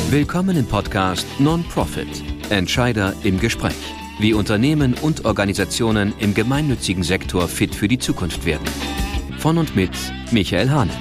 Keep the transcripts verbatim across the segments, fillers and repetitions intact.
Willkommen im Podcast Non-Profit – Entscheider im Gespräch. Wie Unternehmen und Organisationen im gemeinnützigen Sektor fit für die Zukunft werden. Von und mit Michael Hahnert.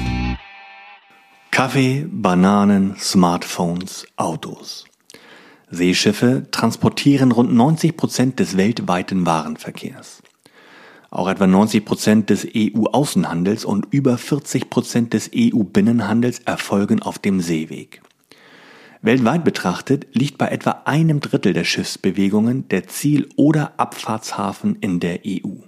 Kaffee, Bananen, Smartphones, Autos. Seeschiffe transportieren rund neunzig Prozent des weltweiten Warenverkehrs. Auch etwa neunzig Prozent des E U-Außenhandels und über vierzig Prozent des E U-Binnenhandels erfolgen auf dem Seeweg. Weltweit betrachtet liegt bei etwa einem Drittel der Schiffsbewegungen der Ziel- oder Abfahrtshafen in der E U.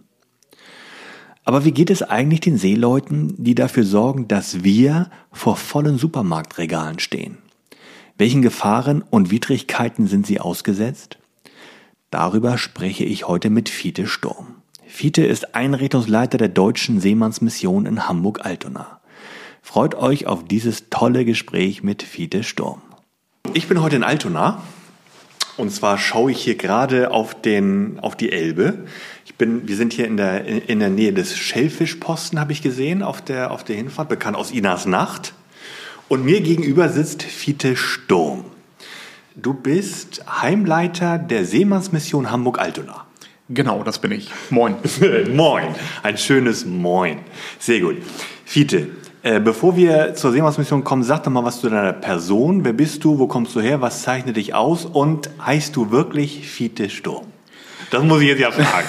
Aber wie geht es eigentlich den Seeleuten, die dafür sorgen, dass wir vor vollen Supermarktregalen stehen? Welchen Gefahren und Widrigkeiten sind sie ausgesetzt? Darüber spreche ich heute mit Fiete Sturm. Fiete ist Einrichtungsleiter der Deutschen Seemannsmission in Hamburg-Altona. Freut euch auf dieses tolle Gespräch mit Fiete Sturm. Ich bin heute in Altona und zwar schaue ich hier gerade auf, den, auf die Elbe. Ich bin, wir sind hier in der, in der Nähe des Schellfischposten, habe ich gesehen, auf der, auf der Hinfahrt, bekannt aus Inas Nacht. Und mir gegenüber sitzt Fiete Sturm. Du bist Heimleiter der Seemannsmission Hamburg-Altona. Genau, das bin ich. Moin. Moin. Ein schönes Moin. Sehr gut. Fiete, äh, bevor wir zur Seemannsmission kommen, sag doch mal was zu deiner Person. Wer bist du? Wo kommst du her? Was zeichnet dich aus? Und heißt du wirklich Fiete Sturm? Das muss ich jetzt ja fragen.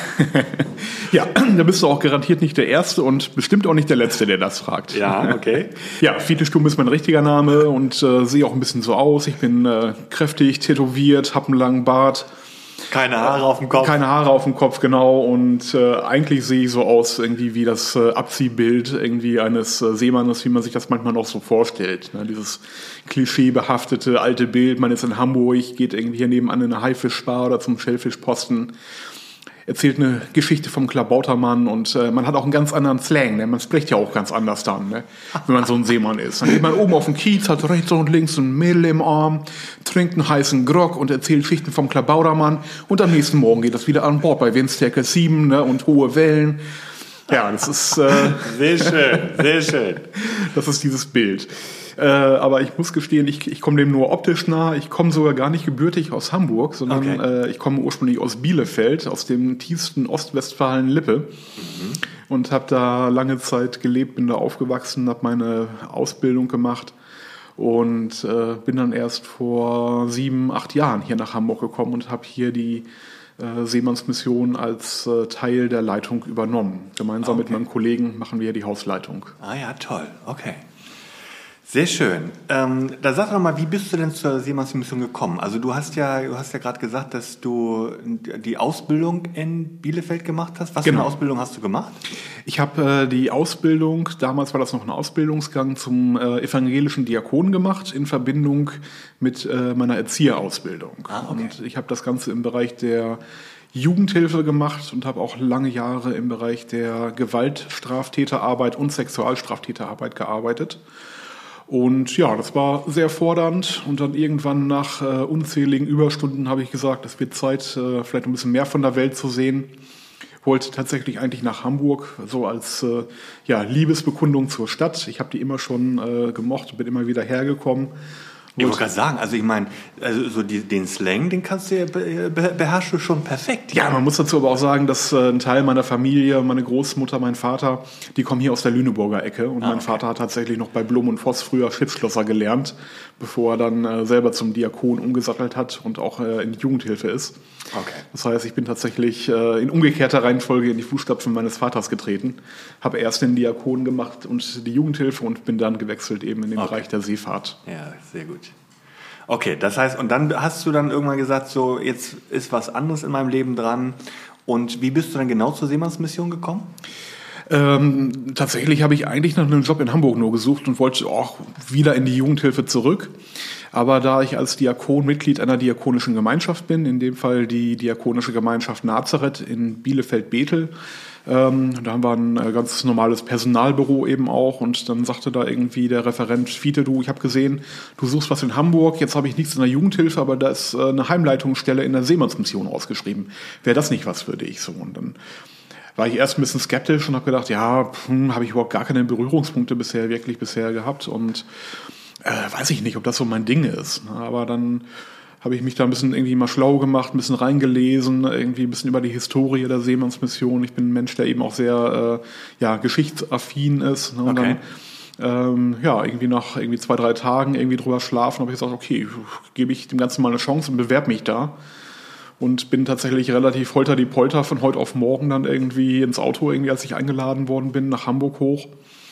Ja, da bist du auch garantiert nicht der Erste und bestimmt auch nicht der Letzte, der das fragt. Ja, okay. Ja, Fiete Sturm ist mein richtiger Name und äh, sehe auch ein bisschen so aus. Ich bin äh, kräftig, tätowiert, hab einen langen Bart. Keine Haare auf dem Kopf. Keine Haare auf dem Kopf, genau. Und äh, eigentlich sehe ich so aus irgendwie wie das äh, Abziehbild irgendwie eines äh, Seemannes, wie man sich das manchmal noch so vorstellt. Ne? Dieses klischeebehaftete alte Bild, man ist in Hamburg, geht irgendwie hier nebenan in eine Haifischbar oder zum Schellfischposten, erzählt eine Geschichte vom Klabautermann und äh, man hat auch einen ganz anderen Slang, ne? Man spricht ja auch ganz anders dann, ne? Wenn man so ein Seemann ist. Dann geht man oben auf dem Kiez, hat rechts und links ein Mädel im Arm, trinkt einen heißen Grog und erzählt Geschichten vom Klabautermann und am nächsten Morgen geht das wieder an Bord bei Windstärke sieben, ne? Und hohe Wellen. Ja, das ist... Äh, sehr schön, sehr schön. Das ist dieses Bild. Äh, aber ich muss gestehen, ich, ich komme dem nur optisch nah. Ich komme sogar gar nicht gebürtig aus Hamburg, sondern okay. äh, ich komme ursprünglich aus Bielefeld, aus dem tiefsten Ostwestfalen-Lippe. Mhm. Und habe da lange Zeit gelebt, bin da aufgewachsen, habe meine Ausbildung gemacht und äh, bin dann erst vor sieben, acht Jahren hier nach Hamburg gekommen und habe hier die äh, Seemannsmission als äh, Teil der Leitung übernommen. Gemeinsam okay. mit meinem Kollegen machen wir die Hausleitung. Ah ja, toll. Okay. Sehr schön. Ähm, da sag doch mal, wie bist du denn zur Seemannsmission gekommen? Also du hast ja, du hast ja gerade gesagt, dass du die Ausbildung in Bielefeld gemacht hast. Was genau. für eine Ausbildung hast du gemacht? Ich habe äh, die Ausbildung, damals war das noch ein Ausbildungsgang zum äh, evangelischen Diakon gemacht, in Verbindung mit äh, meiner Erzieherausbildung. Ah, okay. Und ich habe das Ganze im Bereich der Jugendhilfe gemacht und habe auch lange Jahre im Bereich der Gewaltstraftäterarbeit und Sexualstraftäterarbeit gearbeitet. Und ja, das war sehr fordernd und dann irgendwann nach äh, unzähligen Überstunden habe ich gesagt, es wird Zeit, äh, vielleicht ein bisschen mehr von der Welt zu sehen. Wollte tatsächlich eigentlich nach Hamburg, so als äh, ja, Liebesbekundung zur Stadt. Ich habe die immer schon äh, gemocht und bin immer wieder hergekommen. Ich wollte gerade sagen, also ich meine, also so die, den Slang, den kannst du ja be, be, beherrschst du schon perfekt. Ja, man muss dazu aber auch sagen, dass äh, ein Teil meiner Familie, meine Großmutter, mein Vater, die kommen hier aus der Lüneburger Ecke. Und ah, mein okay. Vater hat tatsächlich noch bei Blum und Voss früher Schiffsschlosser gelernt, bevor er dann äh, selber zum Diakon umgesattelt hat und auch äh, in die Jugendhilfe ist. Okay. Das heißt, ich bin tatsächlich äh, in umgekehrter Reihenfolge in die Fußstapfen meines Vaters getreten, habe erst den Diakon gemacht und die Jugendhilfe und bin dann gewechselt eben in den okay. Bereich der Seefahrt. Ja, sehr gut. Okay, das heißt, und dann hast du dann irgendwann gesagt, so jetzt ist was anderes in meinem Leben dran. Und wie bist du dann genau zur Seemannsmission gekommen? Ähm, tatsächlich habe ich eigentlich nach einem Job in Hamburg nur gesucht und wollte auch wieder in die Jugendhilfe zurück. Aber da ich als Diakon Mitglied einer diakonischen Gemeinschaft bin, in dem Fall die Diakonische Gemeinschaft Nazareth in Bielefeld-Bethel, ähm, da haben wir ein äh, ganz normales Personalbüro eben auch und dann sagte da irgendwie der Referent, Fiete, du, ich habe gesehen, du suchst was in Hamburg, jetzt habe ich nichts in der Jugendhilfe, aber da ist äh, eine Heimleitungsstelle in der Seemannsmission ausgeschrieben. Wäre das nicht was für dich? So, und dann war ich erst ein bisschen skeptisch und habe gedacht, ja, hm, habe ich überhaupt gar keine Berührungspunkte bisher, wirklich bisher gehabt und Äh, weiß ich nicht, ob das so mein Ding ist. Ne? Aber dann habe ich mich da ein bisschen irgendwie mal schlau gemacht, ein bisschen reingelesen, irgendwie ein bisschen über die Historie der Seemannsmission. Ich bin ein Mensch, der eben auch sehr äh, ja, geschichtsaffin ist. Ne? Und Okay. dann, ähm, ja, irgendwie nach irgendwie zwei, drei Tagen irgendwie drüber schlafen, habe ich gesagt, okay, gebe ich dem Ganzen mal eine Chance und bewerbe mich da. Und bin tatsächlich relativ holter die Polter von heute auf morgen dann irgendwie ins Auto, irgendwie, als ich eingeladen worden bin, nach Hamburg hoch.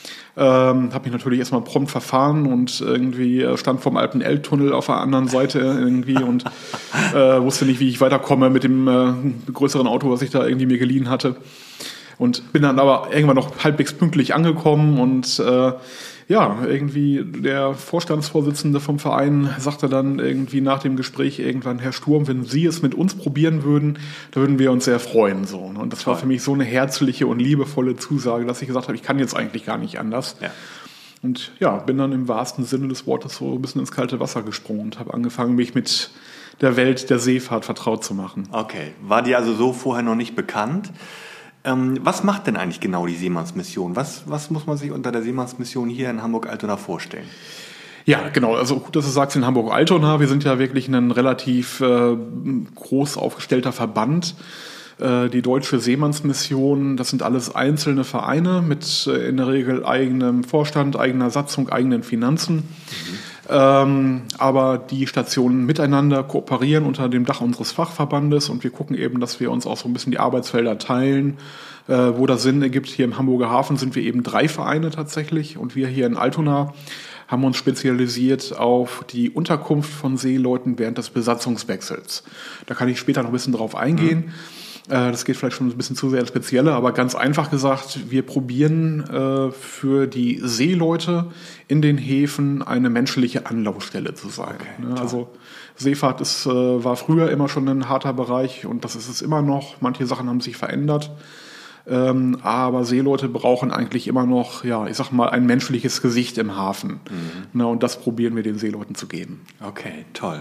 Ähm, habe mich natürlich erstmal prompt verfahren und irgendwie stand vom Alpen-Elbtunnel auf der anderen Seite irgendwie und äh, wusste nicht, wie ich weiterkomme mit dem äh, größeren Auto, was ich da irgendwie mir geliehen hatte. Und bin dann aber irgendwann noch halbwegs pünktlich angekommen und äh, ja, irgendwie der Vorstandsvorsitzende vom Verein sagte dann irgendwie nach dem Gespräch irgendwann, Herr Sturm, wenn Sie es mit uns probieren würden, da würden wir uns sehr freuen. So. Und das war für mich so eine herzliche und liebevolle Zusage, dass ich gesagt habe, ich kann jetzt eigentlich gar nicht anders. Ja. Und ja, bin dann im wahrsten Sinne des Wortes so ein bisschen ins kalte Wasser gesprungen und habe angefangen, mich mit der Welt der Seefahrt vertraut zu machen. Okay, war dir also so vorher noch nicht bekannt? Ähm, was macht denn eigentlich genau die Seemannsmission? Was, was muss man sich unter der Seemannsmission hier in Hamburg-Altona vorstellen? Ja, genau. Also gut, dass du sagst, in Hamburg-Altona. Wir sind ja wirklich ein relativ äh, groß aufgestellter Verband. Äh, die Deutsche Seemannsmission, das sind alles einzelne Vereine mit äh, in der Regel eigenem Vorstand, eigener Satzung, eigenen Finanzen. Mhm. Ähm, aber die Stationen miteinander kooperieren unter dem Dach unseres Fachverbandes und wir gucken eben, dass wir uns auch so ein bisschen die Arbeitsfelder teilen, äh, wo das Sinn ergibt. Hier im Hamburger Hafen sind wir eben drei Vereine tatsächlich und wir hier in Altona haben uns spezialisiert auf die Unterkunft von Seeleuten während des Besatzungswechsels. Da kann ich später noch ein bisschen drauf eingehen. Mhm. Das geht vielleicht schon ein bisschen zu sehr ins Spezielle, aber ganz einfach gesagt, wir probieren äh, für die Seeleute in den Häfen eine menschliche Anlaufstelle zu sein. Okay, ne? Also Seefahrt ist, äh, war früher immer schon ein harter Bereich und das ist es immer noch. Manche Sachen haben sich verändert, ähm, aber Seeleute brauchen eigentlich immer noch, ja, ich sag mal, ein menschliches Gesicht im Hafen. Mhm. Ne? Und das probieren wir den Seeleuten zu geben. Okay, toll.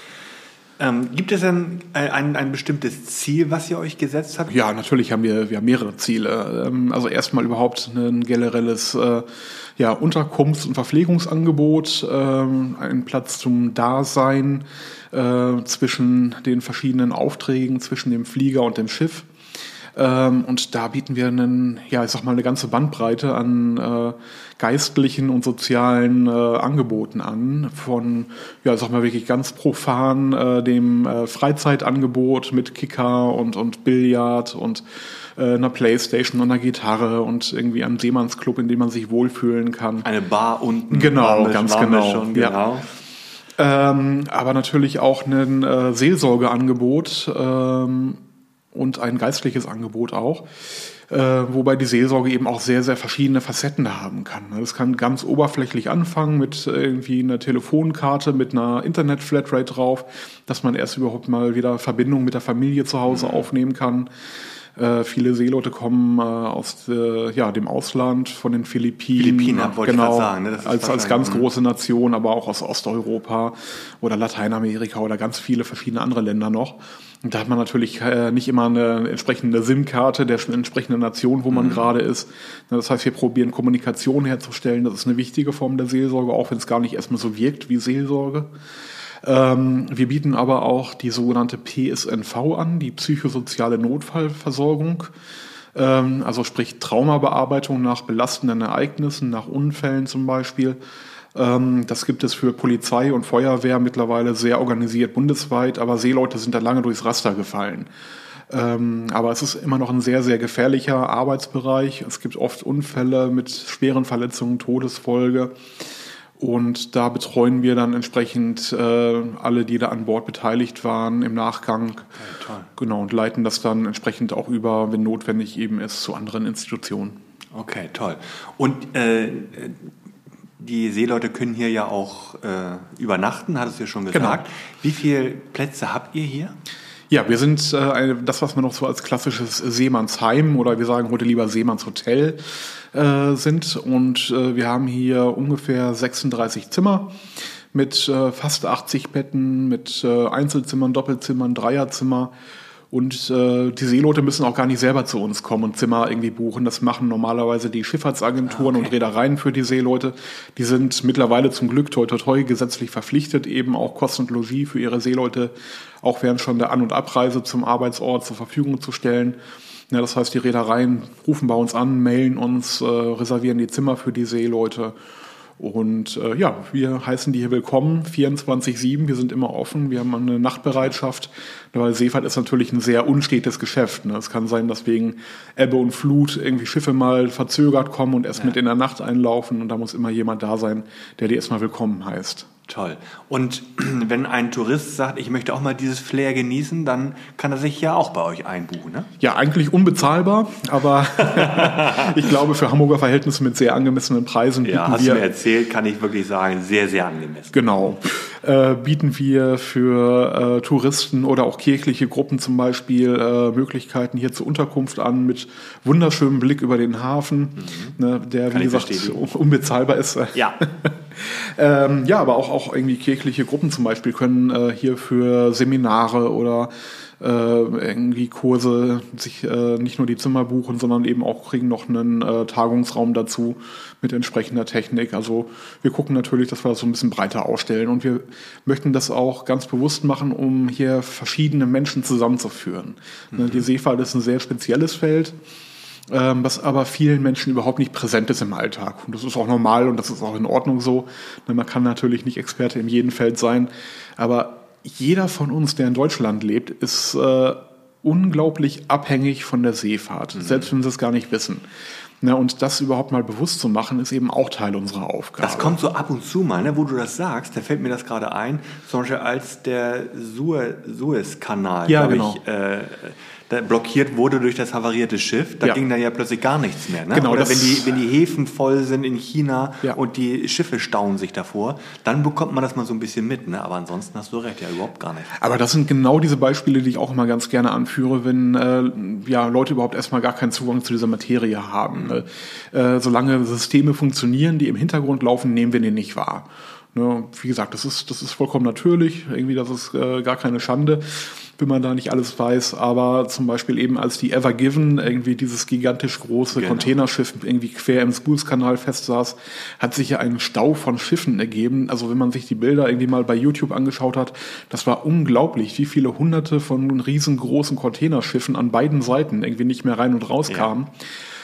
Ähm, gibt es denn ein, ein bestimmtes Ziel, was ihr euch gesetzt habt? Ja, natürlich haben wir, wir haben mehrere Ziele. Ähm, also erstmal überhaupt ein generelles äh, ja, Unterkunfts- und Verpflegungsangebot, ähm, ein Platz zum Dasein äh, zwischen den verschiedenen Aufträgen, zwischen dem Flieger und dem Schiff. Ähm, und da bieten wir einen, ja, ich sag mal, eine ganze Bandbreite an äh, geistlichen und sozialen äh, Angeboten an. Von, ja, ich sag mal, wirklich ganz profan äh, dem äh, Freizeitangebot mit Kicker und, und Billard und äh, einer Playstation und einer Gitarre und irgendwie einem Seemannsclub, in dem man sich wohlfühlen kann. Eine Bar unten. Genau, warme, ganz warme genau. Schon, genau. Ja. Ähm, aber natürlich auch ein äh, Seelsorgeangebot, ähm, und ein geistliches Angebot auch, äh, wobei die Seelsorge eben auch sehr, sehr verschiedene Facetten haben kann. Das kann ganz oberflächlich anfangen mit irgendwie einer Telefonkarte, mit einer Internet-Flatrate drauf, dass man erst überhaupt mal wieder Verbindung mit der Familie zu Hause mhm. aufnehmen kann. Äh, viele Seeleute kommen äh, aus äh, ja, dem Ausland, von den Philippinen. Philippinen, wollte genau, ich sagen. Ne? Das ist als, als ganz große Nation, aber auch aus Osteuropa oder Lateinamerika oder ganz viele verschiedene andere Länder noch. Und da hat man natürlich äh, nicht immer eine entsprechende SIM-Karte der entsprechenden Nation, wo man mhm. gerade ist. Das heißt, wir probieren Kommunikation herzustellen. Das ist eine wichtige Form der Seelsorge, auch wenn es gar nicht erstmal so wirkt wie Seelsorge. Ähm, wir bieten aber auch die sogenannte P S N V an, die psychosoziale Notfallversorgung. Ähm, also sprich Traumabearbeitung nach belastenden Ereignissen, nach Unfällen zum Beispiel. Das gibt es für Polizei und Feuerwehr mittlerweile sehr organisiert bundesweit, aber Seeleute sind da lange durchs Raster gefallen. Aber es ist immer noch ein sehr, sehr gefährlicher Arbeitsbereich. Es gibt oft Unfälle mit schweren Verletzungen, Todesfolge. Und da betreuen wir dann entsprechend äh, alle, die da an Bord beteiligt waren, im Nachgang. Okay, toll. Genau, und leiten das dann entsprechend auch über, wenn notwendig eben ist, zu anderen Institutionen. Okay, toll. Und äh, die Seeleute können hier ja auch äh, übernachten, hattest du ja schon gesagt. Genau. Wie viele Plätze habt ihr hier? Ja, wir sind äh, eine, das, was wir noch so als klassisches Seemannsheim oder wir sagen heute lieber Seemannshotel äh, sind. Und äh, wir haben hier ungefähr sechsunddreißig Zimmer mit äh, fast achtzig Betten, mit äh, Einzelzimmern, Doppelzimmern, Dreierzimmer. Und äh, die Seeleute müssen auch gar nicht selber zu uns kommen und Zimmer irgendwie buchen. Das machen normalerweise die Schifffahrtsagenturen okay. und Reedereien für die Seeleute. Die sind mittlerweile zum Glück toi toi toi gesetzlich verpflichtet, eben auch Kost und Logis für ihre Seeleute auch während schon der An- und Abreise zum Arbeitsort zur Verfügung zu stellen. Ja, das heißt, die Reedereien rufen bei uns an, mailen uns, äh, reservieren die Zimmer für die Seeleute. Und äh, ja, wir heißen die hier willkommen, vierundzwanzig sieben, wir sind immer offen, wir haben eine Nachtbereitschaft, weil Seefahrt ist natürlich ein sehr unstetes Geschäft. Ne? Es kann sein, dass wegen Ebbe und Flut irgendwie Schiffe mal verzögert kommen und erst ja. mit in der Nacht einlaufen und da muss immer jemand da sein, der die erstmal willkommen heißt. Toll. Und wenn ein Tourist sagt, ich möchte auch mal dieses Flair genießen, dann kann er sich ja auch bei euch einbuchen, ne? Ja, eigentlich unbezahlbar, aber ich glaube, für Hamburger Verhältnisse mit sehr angemessenen Preisen bieten wir... Ja, hast wir, du mir erzählt, kann ich wirklich sagen, sehr, sehr angemessen. Genau. Äh, bieten wir für äh, Touristen oder auch kirchliche Gruppen zum Beispiel äh, Möglichkeiten hier zur Unterkunft an mit wunderschönem Blick über den Hafen, mhm. ne, der, kann wie gesagt, unbezahlbar ist. Ja. ähm, ja, aber auch, auch irgendwie kirchliche Gruppen zum Beispiel können äh, hier für Seminare oder äh, irgendwie Kurse sich äh, nicht nur die Zimmer buchen, sondern eben auch kriegen noch einen äh, Tagungsraum dazu mit entsprechender Technik. Also wir gucken natürlich, dass wir das so ein bisschen breiter ausstellen und wir möchten das auch ganz bewusst machen, um hier verschiedene Menschen zusammenzuführen. Mhm. Die Seefahrt ist ein sehr spezielles Feld, was aber vielen Menschen überhaupt nicht präsent ist im Alltag. Und das ist auch normal und das ist auch in Ordnung so. Man kann natürlich nicht Experte in jedem Feld sein, aber jeder von uns, der in Deutschland lebt, ist äh, unglaublich abhängig von der Seefahrt, mhm. selbst wenn sie es gar nicht wissen. Na, und das überhaupt mal bewusst zu machen, ist eben auch Teil unserer Aufgabe. Das kommt so ab und zu mal, ne, wo du das sagst, da fällt mir das gerade ein, zum Beispiel als der Suezkanal, ja, glaube genau. ich, äh, da blockiert wurde durch das havarierte Schiff, da ja. ging dann ja plötzlich gar nichts mehr. Ne? Genau, Oder wenn die, wenn die Häfen voll sind in China ja. und die Schiffe stauen sich davor, dann bekommt man das mal so ein bisschen mit. Ne? Aber ansonsten hast du recht, ja überhaupt gar nicht. Aber das sind genau diese Beispiele, die ich auch immer ganz gerne anführe, wenn äh, ja, Leute überhaupt erstmal gar keinen Zugang zu dieser Materie haben. Mhm. Äh, solange Systeme funktionieren, die im Hintergrund laufen, nehmen wir die nicht wahr. Ne? Wie gesagt, das ist, das ist vollkommen natürlich, irgendwie das ist äh, gar keine Schande, wenn man da nicht alles weiß, aber zum Beispiel eben als die Ever Given irgendwie dieses gigantisch große genau. Containerschiff irgendwie quer im Suezkanal festsaß, hat sich ja ein Stau von Schiffen ergeben. Also wenn man sich die Bilder irgendwie mal bei YouTube angeschaut hat, das war unglaublich, wie viele hunderte von riesengroßen Containerschiffen an beiden Seiten irgendwie nicht mehr rein und raus kamen. Ja.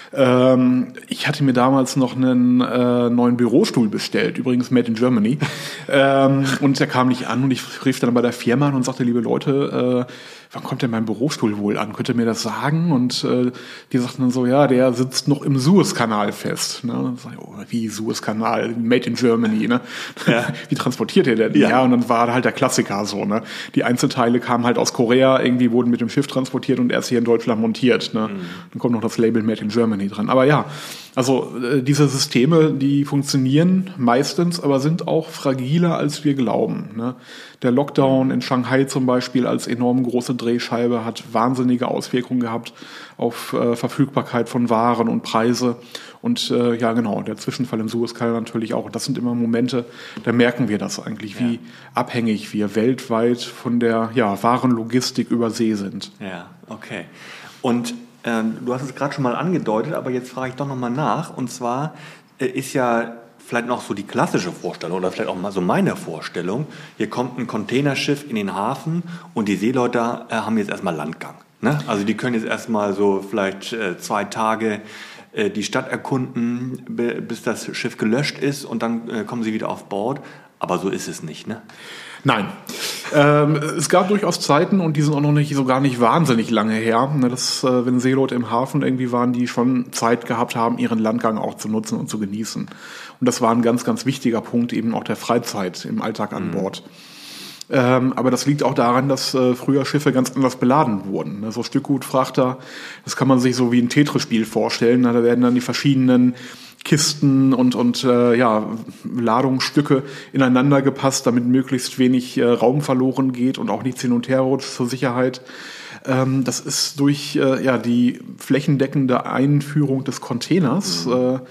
Ich hatte mir damals noch einen äh, neuen Bürostuhl bestellt, übrigens made in Germany. ähm, und der kam nicht an und ich rief dann bei der Firma an und sagte, liebe Leute, äh, wann kommt denn mein Bürostuhl wohl an? Könnt ihr mir das sagen? Und äh, die sagten dann so, ja, der sitzt noch im Suezkanal fest. Ne? Und sag ich, oh, wie Suezkanal, made in Germany. Ne? Ja. Wie transportiert ihr denn? Ja. ja, und dann war halt der Klassiker so. Ne? Die Einzelteile kamen halt aus Korea, irgendwie wurden mit dem Schiff transportiert und erst hier in Deutschland montiert. Ne? Mhm. Dann kommt noch das Label Made in Germany dran. Aber ja, also äh, diese Systeme, die funktionieren meistens, aber sind auch fragiler, als wir glauben. Ne? Der Lockdown in Shanghai zum Beispiel als enorm große Drehscheibe hat wahnsinnige Auswirkungen gehabt auf äh, Verfügbarkeit von Waren und Preise. Und äh, ja genau, der Zwischenfall im Suezkanal natürlich auch. Und das sind immer Momente, da merken wir das eigentlich, wie ja. abhängig wir weltweit von der ja, Warenlogistik über See sind. Ja, okay. Und ähm, du hast es gerade schon mal angedeutet, aber jetzt frage ich doch nochmal nach. Und zwar äh, ist ja vielleicht noch so die klassische Vorstellung oder vielleicht auch mal so meine Vorstellung, hier kommt ein Containerschiff in den Hafen und die Seeleute äh, haben jetzt erstmal Landgang. Ne? Also die können jetzt erstmal so vielleicht äh, zwei Tage äh, die Stadt erkunden, b- bis das Schiff gelöscht ist und dann äh, kommen sie wieder auf Bord. Aber so ist es nicht, ne? Nein. Ähm, es gab durchaus Zeiten, und die sind auch noch nicht so gar nicht wahnsinnig lange her, ne, dass, äh, wenn Seeleute im Hafen irgendwie waren, die schon Zeit gehabt haben, ihren Landgang auch zu nutzen und zu genießen. Und das war ein ganz, ganz wichtiger Punkt eben auch der Freizeit im Alltag an Bord. Mhm. Ähm, aber das liegt auch daran, dass äh, früher Schiffe ganz anders beladen wurden. Ne? So Stückgutfrachter, das kann man sich so wie ein Tetris-Spiel vorstellen. Ne? Da werden dann die verschiedenen Kisten und, und äh, ja, Ladungsstücke ineinander gepasst, damit möglichst wenig äh, Raum verloren geht und auch nichts hin und her rutscht zur Sicherheit. Ähm, das ist durch äh, ja, die flächendeckende Einführung des Containers mhm. äh,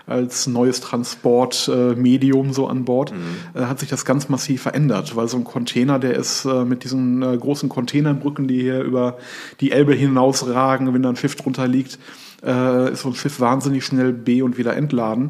als neues Transportmedium äh, so an Bord, mhm. äh, hat sich das ganz massiv verändert, weil so ein Container, der ist äh, mit diesen äh, großen Containerbrücken, die hier über die Elbe hinausragen, wenn da ein Schiff drunter liegt, äh, ist so ein Schiff wahnsinnig schnell be- und wieder entladen.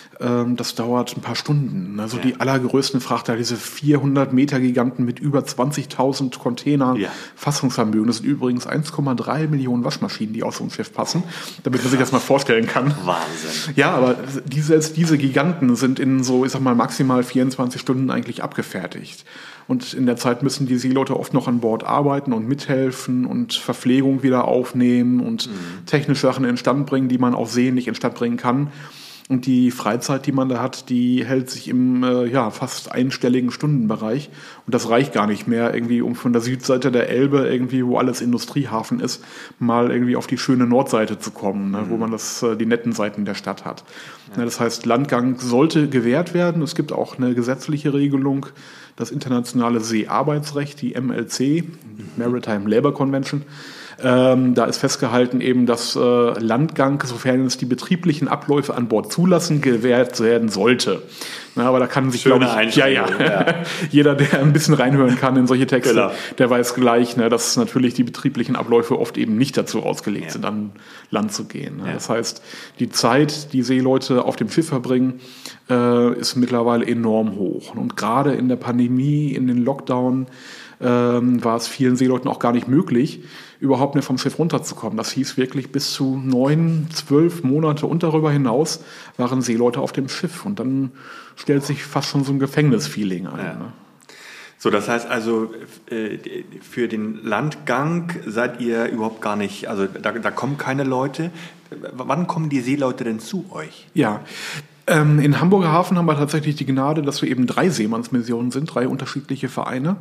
Das dauert ein paar Stunden. Also ja. die allergrößten Frachter, diese vierhundert Meter Giganten mit über zwanzigtausend Containern ja. Fassungsvermögen. Das sind übrigens eins Komma drei Millionen Waschmaschinen, die aus so einem Schiff passen, damit man sich das mal vorstellen kann. Wahnsinn. Ja, aber diese, diese Giganten sind in so, ich sag mal, maximal vierundzwanzig Stunden eigentlich abgefertigt. Und in der Zeit müssen die Seeleute oft noch an Bord arbeiten und mithelfen und Verpflegung wieder aufnehmen und mhm. technische Sachen instand bringen, die man auf See nicht instand bringen kann. Und die Freizeit, die man da hat, die hält sich im äh, ja, fast einstelligen Stundenbereich. Und das reicht gar nicht mehr, irgendwie, um von der Südseite der Elbe, irgendwie, wo alles Industriehafen ist, mal irgendwie auf die schöne Nordseite zu kommen, ne, mhm. wo man das, äh, die netten Seiten der Stadt hat. Ja. Ja, das heißt, Landgang sollte gewährt werden. Es gibt auch eine gesetzliche Regelung, das internationale Seearbeitsrecht, die M L C, mhm. Maritime Labour Convention. Ähm, da ist festgehalten eben, dass äh, Landgang, sofern es die betrieblichen Abläufe an Bord zulassen, gewährt werden sollte. Na, aber da kann sich, glaube ich, ja, ja, ja. jeder, der ein bisschen reinhören kann in solche Texte, genau. der weiß gleich, ne, dass natürlich die betrieblichen Abläufe oft eben nicht dazu ausgelegt ja. sind, an Land zu gehen. Ne. Ja. Das heißt, die Zeit, die Seeleute auf dem Schiff verbringen, äh, ist mittlerweile enorm hoch. Und gerade in der Pandemie, in den Lockdown, ähm, war es vielen Seeleuten auch gar nicht möglich, überhaupt nicht vom Schiff runterzukommen. Das hieß wirklich, bis zu neun, zwölf Monate und darüber hinaus waren Seeleute auf dem Schiff. Und dann stellt sich fast schon so ein Gefängnisfeeling ein. Ja. Ne? So, das heißt also, äh, für den Landgang seid ihr überhaupt gar nicht, also da, da kommen keine Leute. Wann kommen die Seeleute denn zu euch? Ja, ähm, in Hamburger Hafen haben wir tatsächlich die Gnade, dass wir eben drei Seemannsmissionen sind, drei unterschiedliche Vereine.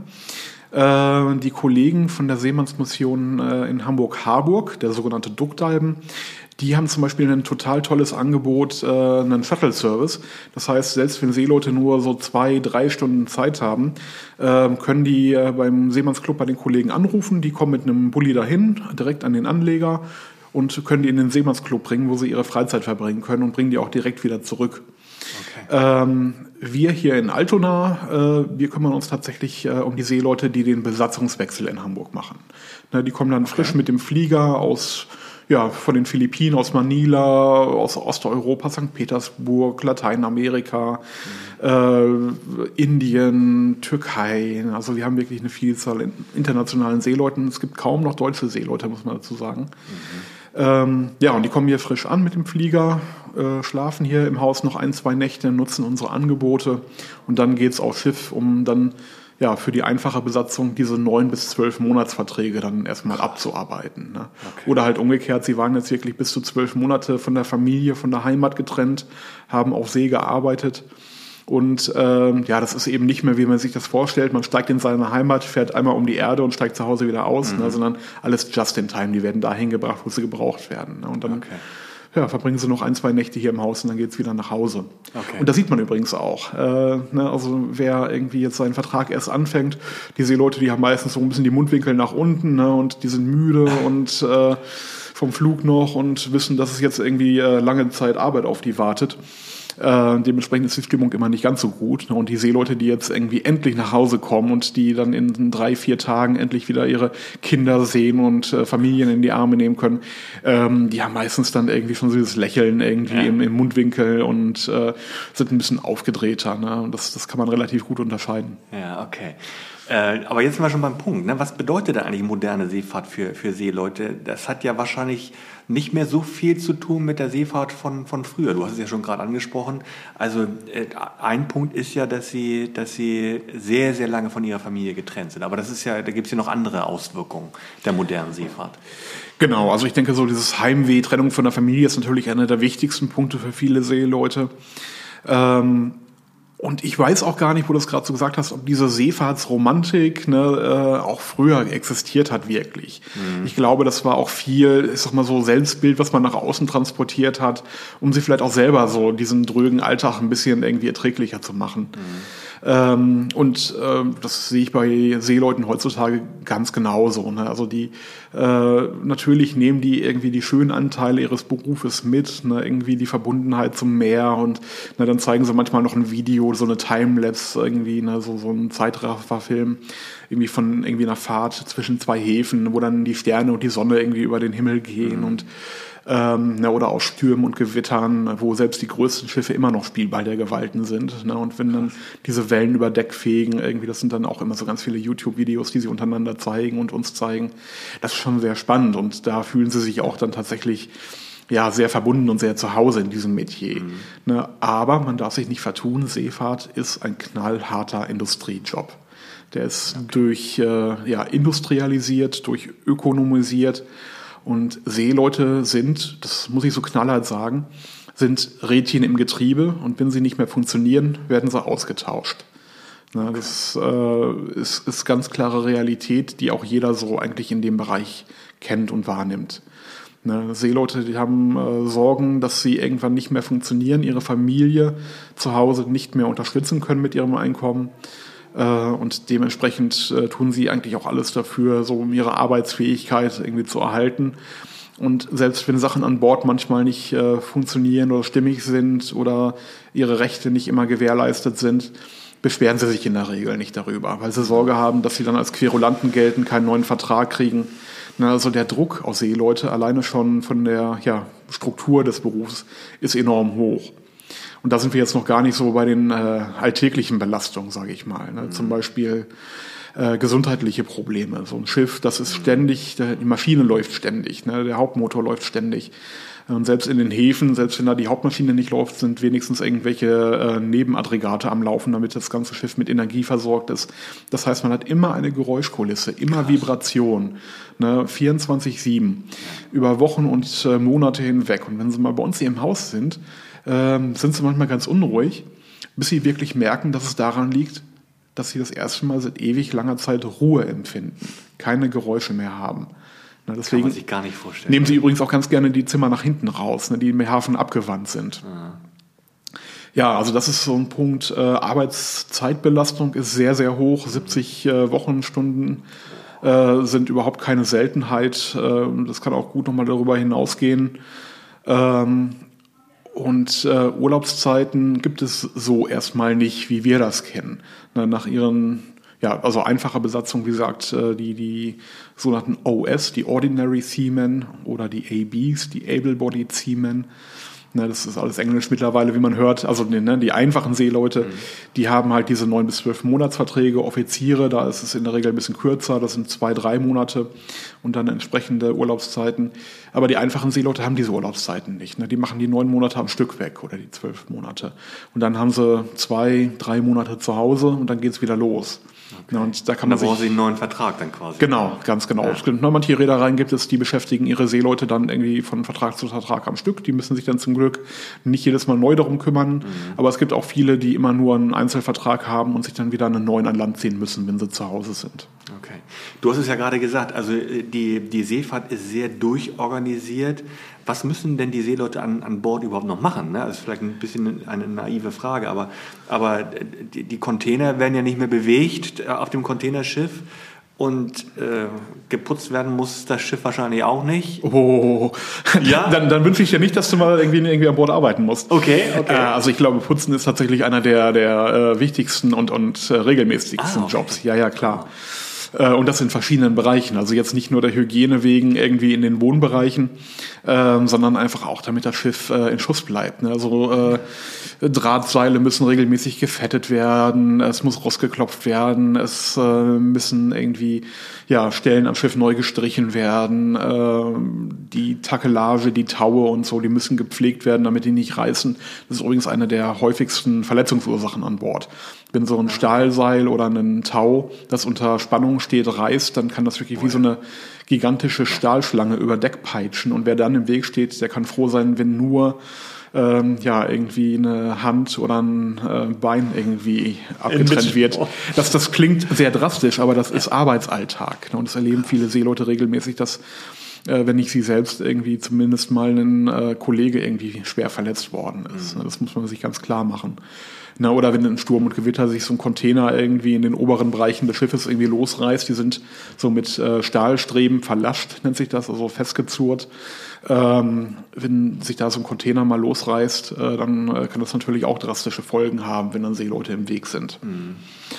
Die Kollegen von der Seemannsmission in Hamburg-Harburg, der sogenannte Duckdalben, die haben zum Beispiel ein total tolles Angebot, einen Shuttle-Service. Das heißt, selbst wenn Seeleute nur so zwei, drei Stunden Zeit haben, können die beim Seemannsclub bei den Kollegen anrufen. Die kommen mit einem Bulli dahin, direkt an den Anleger und können die in den Seemannsclub bringen, wo sie ihre Freizeit verbringen können und bringen die auch direkt wieder zurück. Okay. Ähm, wir hier in Altona, äh, wir kümmern uns tatsächlich äh, um die Seeleute, die den Besatzungswechsel in Hamburg machen. Ne, die kommen dann okay. frisch mit dem Flieger aus, ja, von den Philippinen, aus Manila, aus Osteuropa, Sankt Petersburg, Lateinamerika, mhm. äh, Indien, Türkei. Also wir haben wirklich eine Vielzahl in internationalen Seeleuten. Es gibt kaum noch deutsche Seeleute, muss man dazu sagen. Mhm. Ähm, ja, und die kommen hier frisch an mit dem Flieger, äh, schlafen hier im Haus noch ein, zwei Nächte, nutzen unsere Angebote und dann geht's aufs Schiff, um dann ja für die einfache Besatzung diese neun bis zwölf Monatsverträge dann erstmal abzuarbeiten. Ne? Okay. Oder halt umgekehrt, sie waren jetzt wirklich bis zu zwölf Monate von der Familie, von der Heimat getrennt, haben auf See gearbeitet. Und ähm, ja, das ist eben nicht mehr, wie man sich das vorstellt. Man steigt in seine Heimat, fährt einmal um die Erde und steigt zu Hause wieder aus, mhm. ne, sondern alles just in time. Die werden dahin gebracht, wo sie gebraucht werden. Ne, und dann okay. ja, verbringen sie noch ein, zwei Nächte hier im Haus und dann geht's wieder nach Hause. Okay. Und das sieht man übrigens auch. Äh, ne, also wer irgendwie jetzt seinen Vertrag erst anfängt, die Seeleute, die haben meistens so ein bisschen die Mundwinkel nach unten, ne, und die sind müde und äh, vom Flug noch und wissen, dass es jetzt irgendwie äh, lange Zeit Arbeit auf die wartet. Äh, dementsprechend ist die Stimmung immer nicht ganz so gut. Ne? Und die Seeleute, die jetzt irgendwie endlich nach Hause kommen und die dann in drei, vier Tagen endlich wieder ihre Kinder sehen und äh, Familien in die Arme nehmen können, ähm, die haben meistens dann irgendwie schon so dieses Lächeln irgendwie ja. im, im Mundwinkel und äh, sind ein bisschen aufgedrehter. Ne? Und das, das kann man relativ gut unterscheiden. Ja, okay. Äh, aber jetzt sind wir schon beim Punkt. Ne? Was bedeutet da eigentlich moderne Seefahrt für, für Seeleute? Das hat ja wahrscheinlich nicht mehr so viel zu tun mit der Seefahrt von, von früher. Du hast es ja schon gerade angesprochen. Also äh, ein Punkt ist ja, dass sie, dass sie sehr, sehr lange von ihrer Familie getrennt sind. Aber das ist ja, da gibt es ja noch andere Auswirkungen der modernen Seefahrt. Genau, also ich denke so dieses Heimweh, Trennung von der Familie ist natürlich einer der wichtigsten Punkte für viele Seeleute. Ähm, Und ich weiß auch gar nicht, wo du es gerade so gesagt hast, ob diese Seefahrtsromantik ne, äh, auch früher existiert hat wirklich. Mhm. Ich glaube, das war auch viel, ich sag mal so, Selbstbild, was man nach außen transportiert hat, um sich vielleicht auch selber so diesen drögen Alltag ein bisschen irgendwie erträglicher zu machen. Mhm. Ähm, und äh, das sehe ich bei Seeleuten heutzutage ganz genauso. Ne? Also die äh, natürlich nehmen die irgendwie die schönen Anteile ihres Berufes mit, ne? Irgendwie die Verbundenheit zum Meer und ne, dann zeigen sie manchmal noch ein Video, so eine Timelapse irgendwie, ne? so so ein Zeitrafferfilm irgendwie von irgendwie einer Fahrt zwischen zwei Häfen, wo dann die Sterne und die Sonne irgendwie über den Himmel gehen mhm. und Ähm, ne, oder aus Stürmen und Gewittern, wo selbst die größten Schiffe immer noch Spielball der Gewalten sind. Ne, und wenn dann diese Wellen über Deck fegen, irgendwie, das sind dann auch immer so ganz viele YouTube-Videos, die sie untereinander zeigen und uns zeigen. Das ist schon sehr spannend und da fühlen sie sich auch dann tatsächlich ja sehr verbunden und sehr zu Hause in diesem Metier. Mhm. Ne, aber man darf sich nicht vertun, Seefahrt ist ein knallharter Industriejob. Der ist okay. durch äh, ja, industrialisiert, durch ökonomisiert. Und Seeleute sind, das muss ich so knallhart sagen, sind Rädchen im Getriebe und wenn sie nicht mehr funktionieren, werden sie ausgetauscht. Okay. Das äh, ist, ist ganz klare Realität, die auch jeder so eigentlich in dem Bereich kennt und wahrnimmt. Ne, Seeleute, die haben äh, Sorgen, dass sie irgendwann nicht mehr funktionieren, ihre Familie zu Hause nicht mehr unterstützen können mit ihrem Einkommen. Und dementsprechend äh, tun sie eigentlich auch alles dafür, so um ihre Arbeitsfähigkeit irgendwie zu erhalten. Und selbst wenn Sachen an Bord manchmal nicht äh, funktionieren oder stimmig sind oder ihre Rechte nicht immer gewährleistet sind, beschweren sie sich in der Regel nicht darüber, weil sie Sorge haben, dass sie dann als Querulanten gelten, keinen neuen Vertrag kriegen. Na, also der Druck auf Seeleute alleine schon von der ja, Struktur des Berufs ist enorm hoch. Und da sind wir jetzt noch gar nicht so bei den äh, alltäglichen Belastungen, sage ich mal. Ne? Mhm. Zum Beispiel äh, gesundheitliche Probleme. So ein Schiff, das ist ständig, der, die Maschine läuft ständig, ne? Der Hauptmotor läuft ständig. Und selbst in den Häfen, selbst wenn da die Hauptmaschine nicht läuft, sind wenigstens irgendwelche äh, Nebenaggregate am Laufen, damit das ganze Schiff mit Energie versorgt ist. Das heißt, man hat immer eine Geräuschkulisse, immer Krass. Vibration, ne? vierundzwanzig sieben, über Wochen und äh, Monate hinweg. Und wenn Sie mal bei uns hier im Haus sind, ähm, sind Sie manchmal ganz unruhig, bis Sie wirklich merken, dass es daran liegt, dass Sie das erste Mal seit ewig langer Zeit Ruhe empfinden, keine Geräusche mehr haben. Na, deswegen kann man sich gar nicht vorstellen. Nehmen Sie übrigens auch ganz gerne die Zimmer nach hinten raus, ne, die im Hafen abgewandt sind. Ah. Ja, also das ist so ein Punkt. Äh, Arbeitszeitbelastung ist sehr, sehr hoch. siebzig äh, Wochenstunden äh, sind überhaupt keine Seltenheit. Äh, das kann auch gut nochmal darüber hinausgehen. Ähm, Und äh, Urlaubszeiten gibt es so erstmal nicht, wie wir das kennen. Na, nach ihren, ja, also einfacher Besatzung, wie gesagt, äh, die, die sogenannten O S, die Ordinary Seamen oder die A Bs, die Able-Bodied Seamen. Na, das ist alles Englisch mittlerweile, wie man hört. Also ne, die einfachen Seeleute, mhm. die haben halt diese neun bis zwölf Monatsverträge. Offiziere, da ist es in der Regel ein bisschen kürzer, das sind zwei, drei Monate und dann entsprechende Urlaubszeiten. Aber die einfachen Seeleute haben diese Urlaubszeiten nicht. Ne? Die machen die neun Monate am Stück weg oder die zwölf Monate. Und dann haben sie zwei, drei Monate zu Hause und dann geht's wieder los. Okay. Ja, und da kann man und dann brauchen Sie einen neuen Vertrag dann quasi. Genau, ganz genau. Ja. Manche Reedereien gibt es, die beschäftigen ihre Seeleute dann irgendwie von Vertrag zu Vertrag am Stück. Die müssen sich dann zum Glück nicht jedes Mal neu darum kümmern. Mhm. Aber es gibt auch viele, die immer nur einen Einzelvertrag haben und sich dann wieder einen neuen an Land ziehen müssen, wenn sie zu Hause sind. Okay. Du hast es ja gerade gesagt, also die, die Seefahrt ist sehr durchorganisiert. Was müssen denn die Seeleute an, an Bord überhaupt noch machen? Ne? Das ist vielleicht ein bisschen eine naive Frage, aber, aber die, die Container werden ja nicht mehr bewegt auf dem Containerschiff und äh, geputzt werden muss das Schiff wahrscheinlich auch nicht. Oh, ja? dann, dann wünsche ich dir nicht, dass du mal irgendwie, irgendwie an Bord arbeiten musst. Okay, okay. Äh, also ich glaube, Putzen ist tatsächlich einer der, der äh, wichtigsten und, und äh, regelmäßigsten ah, okay. Jobs. Ja, ja, klar. Und das in verschiedenen Bereichen. Also jetzt nicht nur der Hygiene wegen irgendwie in den Wohnbereichen, ähm, sondern einfach auch, damit das Schiff äh, in Schuss bleibt. Ne? Also äh, Drahtseile müssen regelmäßig gefettet werden, es muss rausgeklopft werden, es äh, müssen irgendwie ja Stellen am Schiff neu gestrichen werden, äh, die Takelage, die Taue und so, die müssen gepflegt werden, damit die nicht reißen. Das ist übrigens eine der häufigsten Verletzungsursachen an Bord. Wenn so ein Stahlseil oder ein Tau, das unter Spannung steht, reißt, dann kann das wirklich wie so eine gigantische Stahlschlange über Deck peitschen. Und wer dann im Weg steht, der kann froh sein, wenn nur ähm, ja irgendwie eine Hand oder ein äh, Bein irgendwie abgetrennt wird. Das, das klingt sehr drastisch, aber das ist Arbeitsalltag. Ne? Und das erleben viele Seeleute regelmäßig, dass äh, wenn nicht sie selbst irgendwie zumindest mal ein äh, Kollege irgendwie schwer verletzt worden ist. Mhm. Das muss man sich ganz klar machen. Na, oder wenn in Sturm und Gewitter sich so ein Container irgendwie in den oberen Bereichen des Schiffes irgendwie losreißt, die sind so mit äh, Stahlstreben verlascht, nennt sich das, also festgezurrt. Ähm, wenn sich da so ein Container mal losreißt, äh, dann äh, kann das natürlich auch drastische Folgen haben, wenn dann Seeleute im Weg sind. Mhm.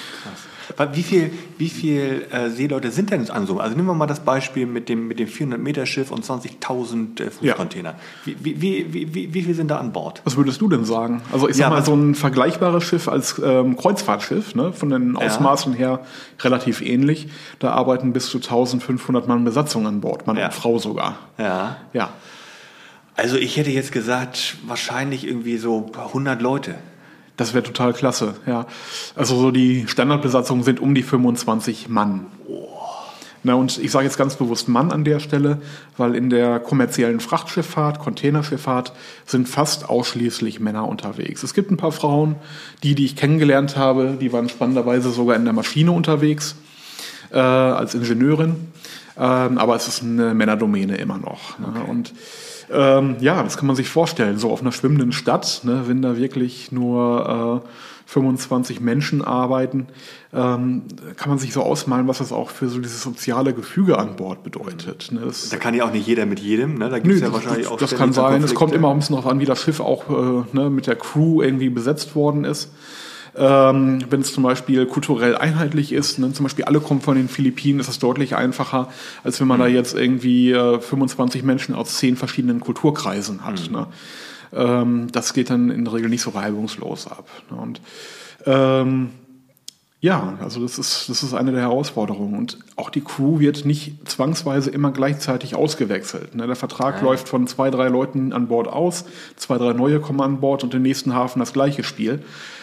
Wie viel, wie viel äh, Seeleute sind denn an so? Also nehmen wir mal das Beispiel mit dem, mit dem vierhundert Meter Schiff und zwanzigtausend äh, Fußcontainer. Ja. Wie, wie, wie, wie, wie viel sind da an Bord? Was würdest du denn sagen? Also ich sag ja, mal, so ein vergleichbares Schiff als ähm, Kreuzfahrtschiff, ne, von den Ausmaßen ja. her relativ ähnlich. Da arbeiten bis zu eintausendfünfhundert Mann Besatzung an Bord, Mann ja. und Frau sogar. Ja. Ja. Also ich hätte jetzt gesagt, wahrscheinlich irgendwie so hundert Leute. Das wäre total klasse, ja. Also so die Standardbesatzungen sind um die fünfundzwanzig Mann. Oh. Na, und ich sage jetzt ganz bewusst Mann an der Stelle, weil in der kommerziellen Frachtschifffahrt, Containerschifffahrt sind fast ausschließlich Männer unterwegs. Es gibt ein paar Frauen, die, die ich kennengelernt habe, die waren spannenderweise sogar in der Maschine unterwegs, äh, als Ingenieurin. Ähm, aber es ist eine Männerdomäne immer noch. Ne? Okay. Und Ähm, ja, das kann man sich vorstellen, so auf einer schwimmenden Stadt, ne, wenn da wirklich nur äh, fünfundzwanzig Menschen arbeiten, ähm, kann man sich so ausmalen, was das auch für so dieses soziale Gefüge an Bord bedeutet. Ne. Das, da kann ja auch nicht jeder mit jedem, ne? Da gibt's nö, ja wahrscheinlich das, auch das kann sein, es kommt immer ein bisschen darauf an, wie das Schiff auch äh, ne, mit der Crew irgendwie besetzt worden ist. Ähm, wenn es zum Beispiel kulturell einheitlich ist, ne, zum Beispiel alle kommen von den Philippinen, ist das deutlich einfacher, als wenn man mhm. da jetzt irgendwie äh, fünfundzwanzig Menschen aus zehn verschiedenen Kulturkreisen hat. Mhm. Ne? Ähm, das geht dann in der Regel nicht so reibungslos ab. Ne? Und ähm, ja, also das ist, das ist eine der Herausforderungen. Und auch die Crew wird nicht zwangsweise immer gleichzeitig ausgewechselt. Ne? Der Vertrag ja. läuft von zwei, drei Leuten an Bord aus, zwei, drei neue kommen an Bord und im nächsten Hafen das gleiche Spiel.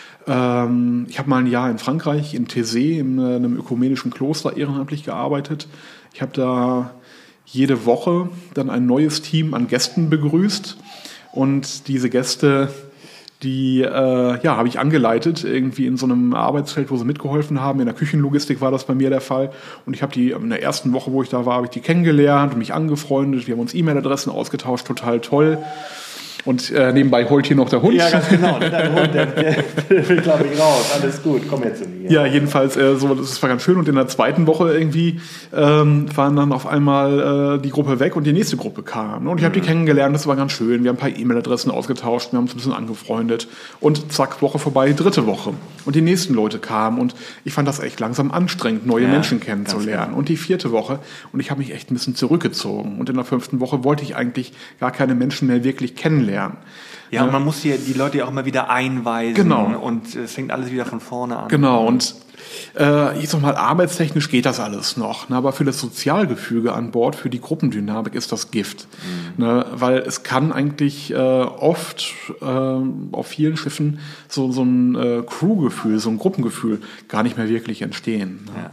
Ähm, ich habe mal ein Jahr in Frankreich, in Thésée, in einem ökumenischen Kloster ehrenamtlich gearbeitet. Ich habe da jede Woche dann ein neues Team an Gästen begrüßt. Und diese Gäste, die äh, ja, habe ich angeleitet, irgendwie in so einem Arbeitsfeld, wo sie mitgeholfen haben. In der Küchenlogistik war das bei mir der Fall. Und ich habe die in der ersten Woche, wo ich da war, habe ich die kennengelernt und mich angefreundet. Wir haben uns E-Mail-Adressen ausgetauscht, total toll. Und äh, nebenbei heult hier noch der Hund. Ja, ganz genau. Dein Hund, der, der, der will, glaube ich, raus. Alles gut, komm jetzt zu mir. Ja, jedenfalls, äh, so, das war ganz schön. Und in der zweiten Woche irgendwie ähm, waren dann auf einmal äh, die Gruppe weg und die nächste Gruppe kam. Und ich habe mhm. die kennengelernt, das war ganz schön. Wir haben ein paar E-Mail-Adressen ausgetauscht, wir haben uns ein bisschen angefreundet. Und zack, Woche vorbei, dritte Woche. Und die nächsten Leute kamen. Und ich fand das echt langsam anstrengend, neue ja, Menschen kennenzulernen. Genau. Und die vierte Woche. Und ich habe mich echt ein bisschen zurückgezogen. Und in der fünften Woche wollte ich eigentlich gar keine Menschen mehr wirklich kennenlernen. Ja, und man muss hier die Leute ja auch mal wieder einweisen. Genau. Und es fängt alles wieder von vorne an. Genau. Und äh, ich sag mal, arbeitstechnisch geht das alles noch. Ne? Aber für das Sozialgefüge an Bord, für die Gruppendynamik ist das Gift. Mhm. Ne? Weil es kann eigentlich äh, oft äh, auf vielen Schiffen so, so ein äh, Crew-Gefühl, so ein Gruppengefühl gar nicht mehr wirklich entstehen. Ne?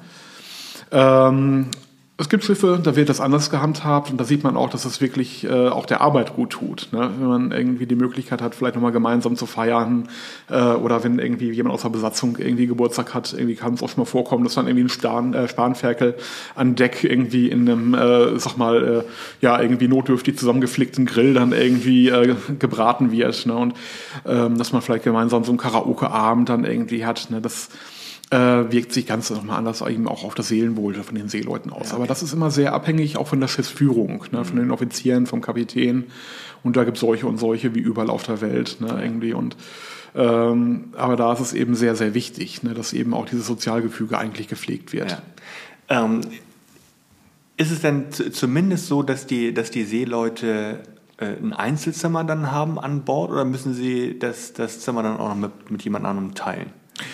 Ja. Ähm, Es gibt Schiffe, da wird das anders gehandhabt und da sieht man auch, dass es wirklich äh, auch der Arbeit gut tut. Ne? Wenn man irgendwie die Möglichkeit hat, vielleicht nochmal gemeinsam zu feiern äh, oder wenn irgendwie jemand aus der Besatzung irgendwie Geburtstag hat, irgendwie kann es auch schon mal vorkommen, dass dann irgendwie ein Span, äh, Spanferkel an Deck irgendwie in einem, äh, sag mal, äh, ja, irgendwie notdürftig zusammengeflickten Grill dann irgendwie äh, gebraten wird. Ne? Und ähm, dass man vielleicht gemeinsam so einen Karaoke-Abend dann irgendwie hat. Ne? Das Äh, wirkt sich ganz nochmal anders eben auch auf das Seelenwohl von den Seeleuten aus. Ja, okay. Aber das ist immer sehr abhängig auch von der Schiffsführung, ne, mhm. von den Offizieren, vom Kapitän. Und da gibt es solche und solche wie überall auf der Welt, ne, irgendwie. Und ähm, aber da ist es eben sehr, sehr wichtig, ne, dass eben auch dieses Sozialgefüge eigentlich gepflegt wird. Ja. Ähm, ist es denn z- zumindest so, dass die, dass die Seeleute äh, ein Einzelzimmer dann haben an Bord oder müssen sie das, das Zimmer dann auch noch mit, mit jemand anderem teilen?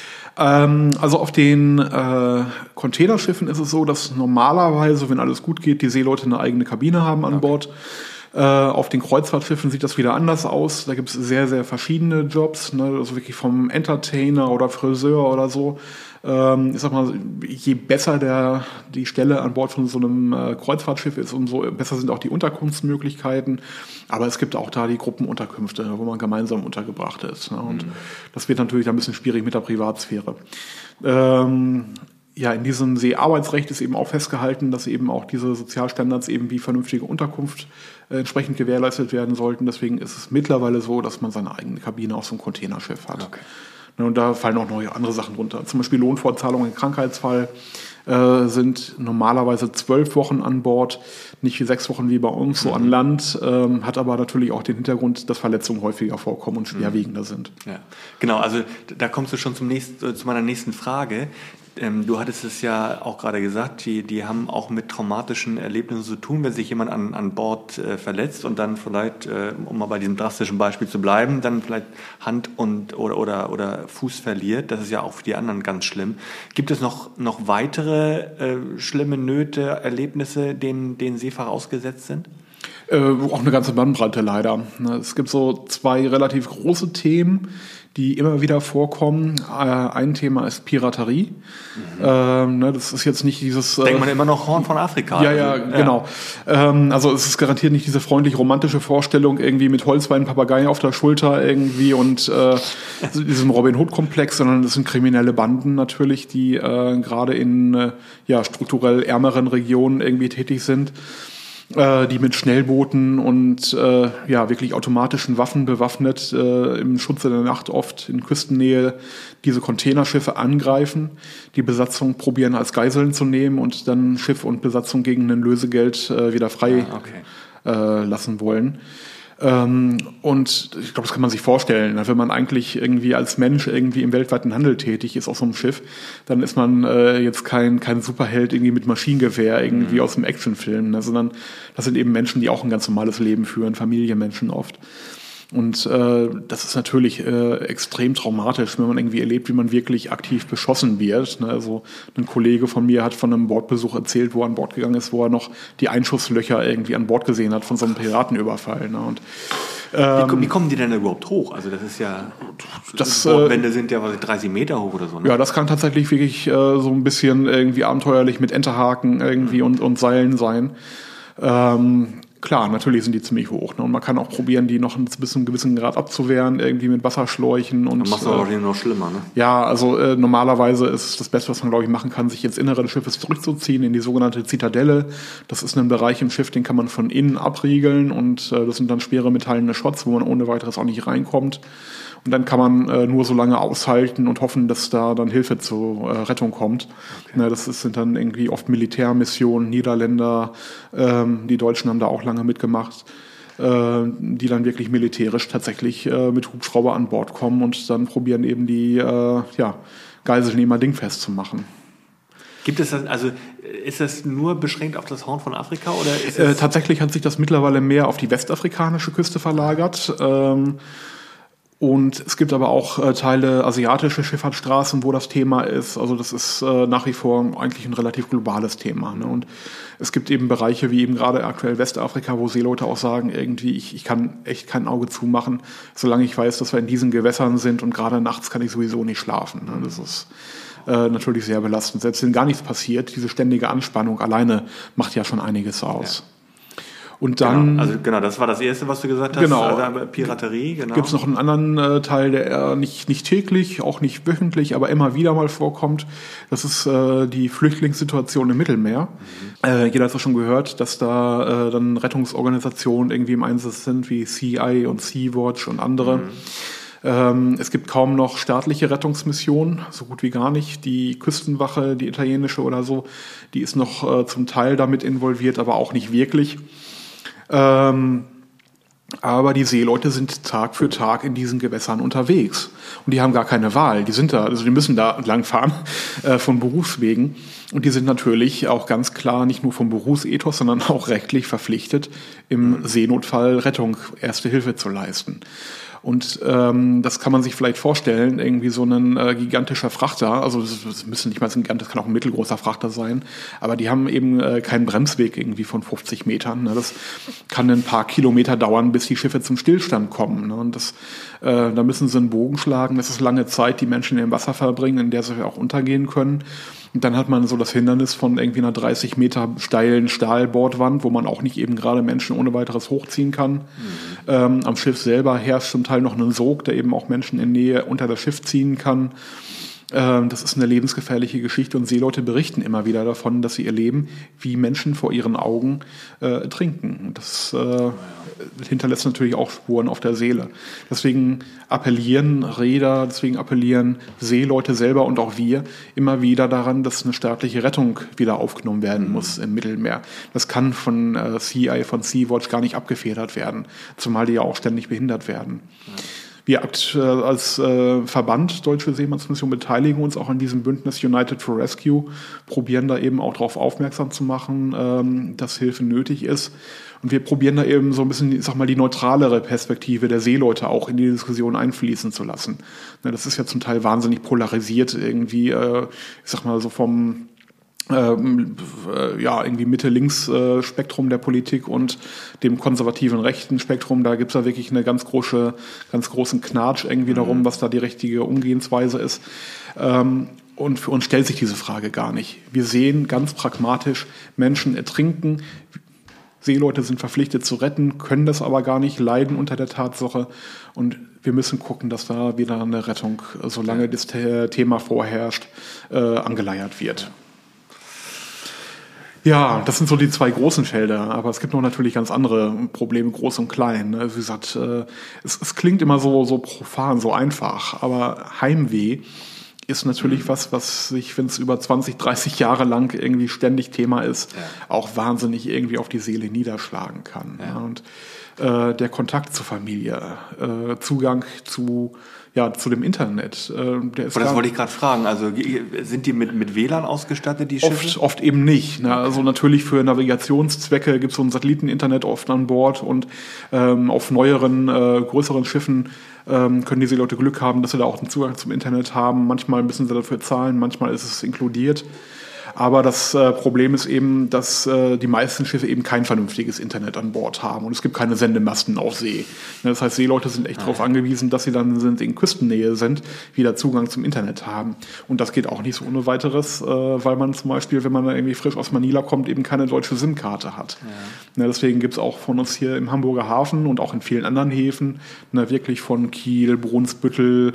Also auf den äh, Containerschiffen ist es so, dass normalerweise, wenn alles gut geht, die Seeleute eine eigene Kabine haben an okay. Bord. Äh, auf den Kreuzfahrtschiffen sieht das wieder anders aus. Da gibt es sehr, sehr verschiedene Jobs, ne? Also wirklich vom Entertainer oder Friseur oder so. Ähm, ich sag mal, je besser der, die Stelle an Bord von so einem äh, Kreuzfahrtschiff ist, umso besser sind auch die Unterkunftsmöglichkeiten. Aber es gibt auch da die Gruppenunterkünfte, wo man gemeinsam untergebracht ist. Ne? Und mhm. das wird natürlich ein bisschen schwierig mit der Privatsphäre. Ähm, Ja, in diesem Seearbeitsrecht ist eben auch festgehalten, dass eben auch diese Sozialstandards eben wie vernünftige Unterkunft äh, entsprechend gewährleistet werden sollten. Deswegen ist es mittlerweile so, dass man seine eigene Kabine auf so einem Containerschiff hat. Okay. Und da fallen auch neue andere Sachen drunter. Zum Beispiel Lohnfortzahlung im Krankheitsfall äh, sind normalerweise zwölf Wochen an Bord, nicht wie sechs Wochen wie bei uns, so mhm. an Land, ähm, hat aber natürlich auch den Hintergrund, dass Verletzungen häufiger vorkommen und schwerwiegender mhm. sind. Ja, genau, also da kommst du schon zum nächsten, zu meiner nächsten Frage. Ähm, du hattest es ja auch gerade gesagt, die, die haben auch mit traumatischen Erlebnissen zu tun, wenn sich jemand an, an Bord äh, verletzt und dann vielleicht, äh, um mal bei diesem drastischen Beispiel zu bleiben, dann vielleicht Hand und oder, oder, oder Fuß verliert. Das ist ja auch für die anderen ganz schlimm. Gibt es noch, noch weitere äh, schlimme Nöte, Erlebnisse, denen, denen Seefahrer ausgesetzt sind? Äh, auch eine ganze Bandbreite leider. Es gibt so zwei relativ große Themen, die immer wieder vorkommen. Äh, ein Thema ist Piraterie. Mhm. Ähm, ne, das ist jetzt nicht dieses... Äh, Denkt man immer noch Horn von Afrika. Ja, ja, also, genau. Ja. Ähm, also es ist garantiert nicht diese freundlich romantische Vorstellung irgendwie mit Holzbein, Papagei auf der Schulter irgendwie und äh, diesem Robin Hood-Komplex, sondern das sind kriminelle Banden natürlich, die äh, gerade in äh, ja, strukturell ärmeren Regionen irgendwie tätig sind, die mit Schnellbooten und äh, ja wirklich automatischen Waffen bewaffnet äh, im Schutze der Nacht oft in Küstennähe diese Containerschiffe angreifen, die Besatzung probieren als Geiseln zu nehmen und dann Schiff und Besatzung gegen ein Lösegeld äh, wieder frei ah, okay. äh, lassen wollen. Ähm, und ich glaube, das kann man sich vorstellen, wenn man eigentlich irgendwie als Mensch irgendwie im weltweiten Handel tätig ist auf so einem Schiff, dann ist man äh, jetzt kein kein Superheld irgendwie mit Maschinengewehr irgendwie mhm. aus einem Actionfilm, ne, sondern das sind eben Menschen, die auch ein ganz normales Leben führen, Familienmenschen oft. Und äh, das ist natürlich äh, extrem traumatisch, wenn man irgendwie erlebt, wie man wirklich aktiv beschossen wird. Ne? Also ein Kollege von mir hat von einem Bordbesuch erzählt, wo er an Bord gegangen ist, wo er noch die Einschusslöcher irgendwie an Bord gesehen hat von so einem Piratenüberfall. Ne? Und ähm, wie, wie kommen die denn überhaupt hoch? Also das ist ja, das, die Bordwände sind ja dreißig Meter hoch oder so. Ne? Ja, das kann tatsächlich wirklich äh, so ein bisschen irgendwie abenteuerlich mit Enterhaken irgendwie mhm. und, und Seilen sein. Ähm, Klar, natürlich sind die ziemlich hoch. Ne? Und man kann auch probieren, die noch bis zu einem gewissen Grad abzuwehren, irgendwie mit Wasserschläuchen. Und dann machst du aber äh, noch schlimmer, ne? Ja, also äh, normalerweise ist es das Beste, was man, glaube ich, machen kann, sich ins Innere des Schiffes zurückzuziehen, in die sogenannte Zitadelle. Das ist ein Bereich im Schiff, den kann man von innen abriegeln. Und äh, das sind dann schwere metallene Schotts, wo man ohne weiteres auch nicht reinkommt. Und dann kann man äh, nur so lange aushalten und hoffen, dass da dann Hilfe zur äh, Rettung kommt. Okay. Ne, das ist, sind dann irgendwie oft Militärmissionen, Niederländer, ähm, die Deutschen haben da auch lange mitgemacht, äh, die dann wirklich militärisch tatsächlich äh, mit Hubschrauber an Bord kommen und dann probieren eben die äh, ja, Geiselnehmer dingfest zu machen. Gibt es das, also ist das nur beschränkt auf das Horn von Afrika oder ist es äh, tatsächlich hat sich das mittlerweile mehr auf die westafrikanische Küste verlagert. Ähm, Und es gibt aber auch äh, Teile asiatische Schifffahrtsstraßen, wo das Thema ist. Also das ist äh, nach wie vor eigentlich ein relativ globales Thema. Ne? Und es gibt eben Bereiche wie eben gerade aktuell Westafrika, wo Seeleute auch sagen, irgendwie, ich, ich kann echt kein Auge zumachen, solange ich weiß, dass wir in diesen Gewässern sind und gerade nachts kann ich sowieso nicht schlafen. Ne? Das ist äh, natürlich sehr belastend. Selbst wenn gar nichts passiert, diese ständige Anspannung alleine macht ja schon einiges aus. Ja. Und dann, genau, also genau, das war das Erste, was du gesagt hast. Genau. Also Piraterie, genau. Gibt es noch einen anderen äh, Teil, der nicht, nicht täglich, auch nicht wöchentlich, aber immer wieder mal vorkommt. Das ist äh, die Flüchtlingssituation im Mittelmeer. Mhm. Äh, jeder hat es schon gehört, dass da äh, dann Rettungsorganisationen irgendwie im Einsatz sind, wie Sea Eye und Sea-Watch und andere. Mhm. Ähm, es gibt kaum noch staatliche Rettungsmissionen, so gut wie gar nicht. Die Küstenwache, die italienische oder so, die ist noch äh, zum Teil damit involviert, aber auch nicht wirklich. Ähm, aber die Seeleute sind Tag für Tag in diesen Gewässern unterwegs und die haben gar keine Wahl. Die sind da, also die müssen da langfahren äh, von Berufswegen und die sind natürlich auch ganz klar nicht nur vom Berufsethos, sondern auch rechtlich verpflichtet, im Seenotfall Rettung, Erste Hilfe zu leisten. Und ähm, das kann man sich vielleicht vorstellen, irgendwie so ein äh, gigantischer Frachter, also das, das müsste nicht mal ein gigantisches, das kann auch ein mittelgroßer Frachter sein, aber die haben eben äh, keinen Bremsweg irgendwie von fünfzig Metern. Ne? Das kann ein paar Kilometer dauern, bis die Schiffe zum Stillstand kommen. Ne? Und das, äh, da müssen sie einen Bogen schlagen. Das ist lange Zeit, die Menschen im Wasser verbringen, in der sie auch untergehen können. Und dann hat man so das Hindernis von irgendwie einer dreißig Meter steilen Stahlbordwand, wo man auch nicht eben gerade Menschen ohne weiteres hochziehen kann. Mhm. Ähm, am Schiff selber herrscht zum Teil noch ein Sog, der eben auch Menschen in Nähe unter das Schiff ziehen kann. Ähm, das ist eine lebensgefährliche Geschichte und Seeleute berichten immer wieder davon, dass sie erleben, wie Menschen vor ihren Augen äh, trinken. Das äh, hinterlässt natürlich auch Spuren auf der Seele. Deswegen appellieren Reeder, deswegen appellieren Seeleute selber und auch wir immer wieder daran, dass eine staatliche Rettung wieder aufgenommen werden muss im Mittelmeer. Das kann von äh, C I, von Sea-Watch gar nicht abgefedert werden, zumal die ja auch ständig behindert werden. Ja. Wir äh, als äh, Verband Deutsche Seemannsmission beteiligen uns auch an diesem Bündnis United for Rescue, probieren da eben auch darauf aufmerksam zu machen, ähm, dass Hilfe nötig ist. Und wir probieren da eben so ein bisschen, ich sag mal, die neutralere Perspektive der Seeleute auch in die Diskussion einfließen zu lassen. Ne, das ist ja zum Teil wahnsinnig polarisiert irgendwie, äh, ich sag mal so vom Ähm, äh, ja, irgendwie Mitte-Links-Spektrum äh, der Politik und dem konservativen rechten Spektrum. Da gibt's da wirklich eine ganz große, ganz großen Knatsch irgendwie mhm. darum, was da die richtige Umgehensweise ist. Ähm, und für uns stellt sich diese Frage gar nicht. Wir sehen ganz pragmatisch, Menschen ertrinken, Seeleute sind verpflichtet zu retten, können das aber gar nicht, leiden unter der Tatsache und wir müssen gucken, dass da wieder eine Rettung, solange das Thema vorherrscht, äh, angeleiert wird. Ja, das sind so die zwei großen Felder, aber es gibt noch natürlich ganz andere Probleme, groß und klein. Wie gesagt, es, es klingt immer so, so profan, so einfach, aber Heimweh ist natürlich mhm. was, was sich, wenn es über zwanzig, dreißig Jahre lang irgendwie ständig Thema ist, ja. auch wahnsinnig irgendwie auf die Seele niederschlagen kann. Ja. Und äh, der Kontakt zur Familie, äh, Zugang zu Ja, zu dem Internet. Äh, der ist das wollte ich gerade fragen. Also sind die mit, mit W L A N ausgestattet, die Schiffe? Oft, oft eben nicht. Ne? Also natürlich für Navigationszwecke gibt es so ein Satelliteninternet oft an Bord und ähm, auf neueren, äh, größeren Schiffen ähm, können diese Leute Glück haben, dass sie da auch einen Zugang zum Internet haben. Manchmal müssen sie dafür zahlen, manchmal ist es inkludiert. Aber das äh, Problem ist eben, dass äh, die meisten Schiffe eben kein vernünftiges Internet an Bord haben und es gibt keine Sendemasten auf See. Das heißt, Seeleute sind echt ah, darauf ja. angewiesen, dass sie dann sind, in Küstennähe sind, wieder Zugang zum Internet haben. Und das geht auch nicht so ohne weiteres, äh, weil man zum Beispiel, wenn man irgendwie frisch aus Manila kommt, eben keine deutsche SIM-Karte hat. Ja. Ja, deswegen gibt's auch von uns hier im Hamburger Hafen und auch in vielen anderen Häfen, ne, wirklich von Kiel, Brunsbüttel,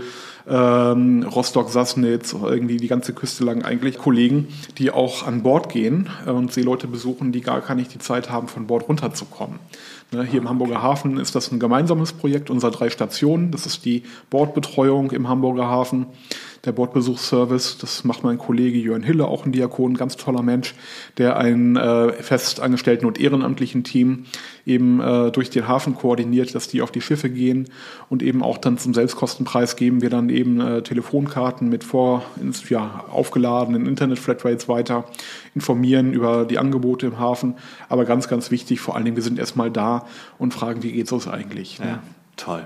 Ähm, Rostock, Sassnitz, irgendwie die ganze Küste lang eigentlich Kollegen, die auch an Bord gehen äh, und Seeleute besuchen, die gar nicht die Zeit haben, von Bord runterzukommen. Ne, hier im Hamburger Hafen ist das ein gemeinsames Projekt unserer drei Stationen. Das ist die Bordbetreuung im Hamburger Hafen, der Bordbesuchsservice. Das macht mein Kollege Jörn Hille, auch ein Diakon, ein ganz toller Mensch, der ein äh, festangestellten und ehrenamtlichen Team eben äh, durch den Hafen koordiniert, dass die auf die Schiffe gehen und eben auch dann zum Selbstkostenpreis geben wir dann eben äh, Telefonkarten mit vor ins, ja, aufgeladenen Internet-Flatrates weiter, informieren über die Angebote im Hafen. Aber ganz, ganz wichtig, vor allen Dingen, wir sind erstmal da und fragen, wie geht's uns eigentlich? Ne? Ja, toll.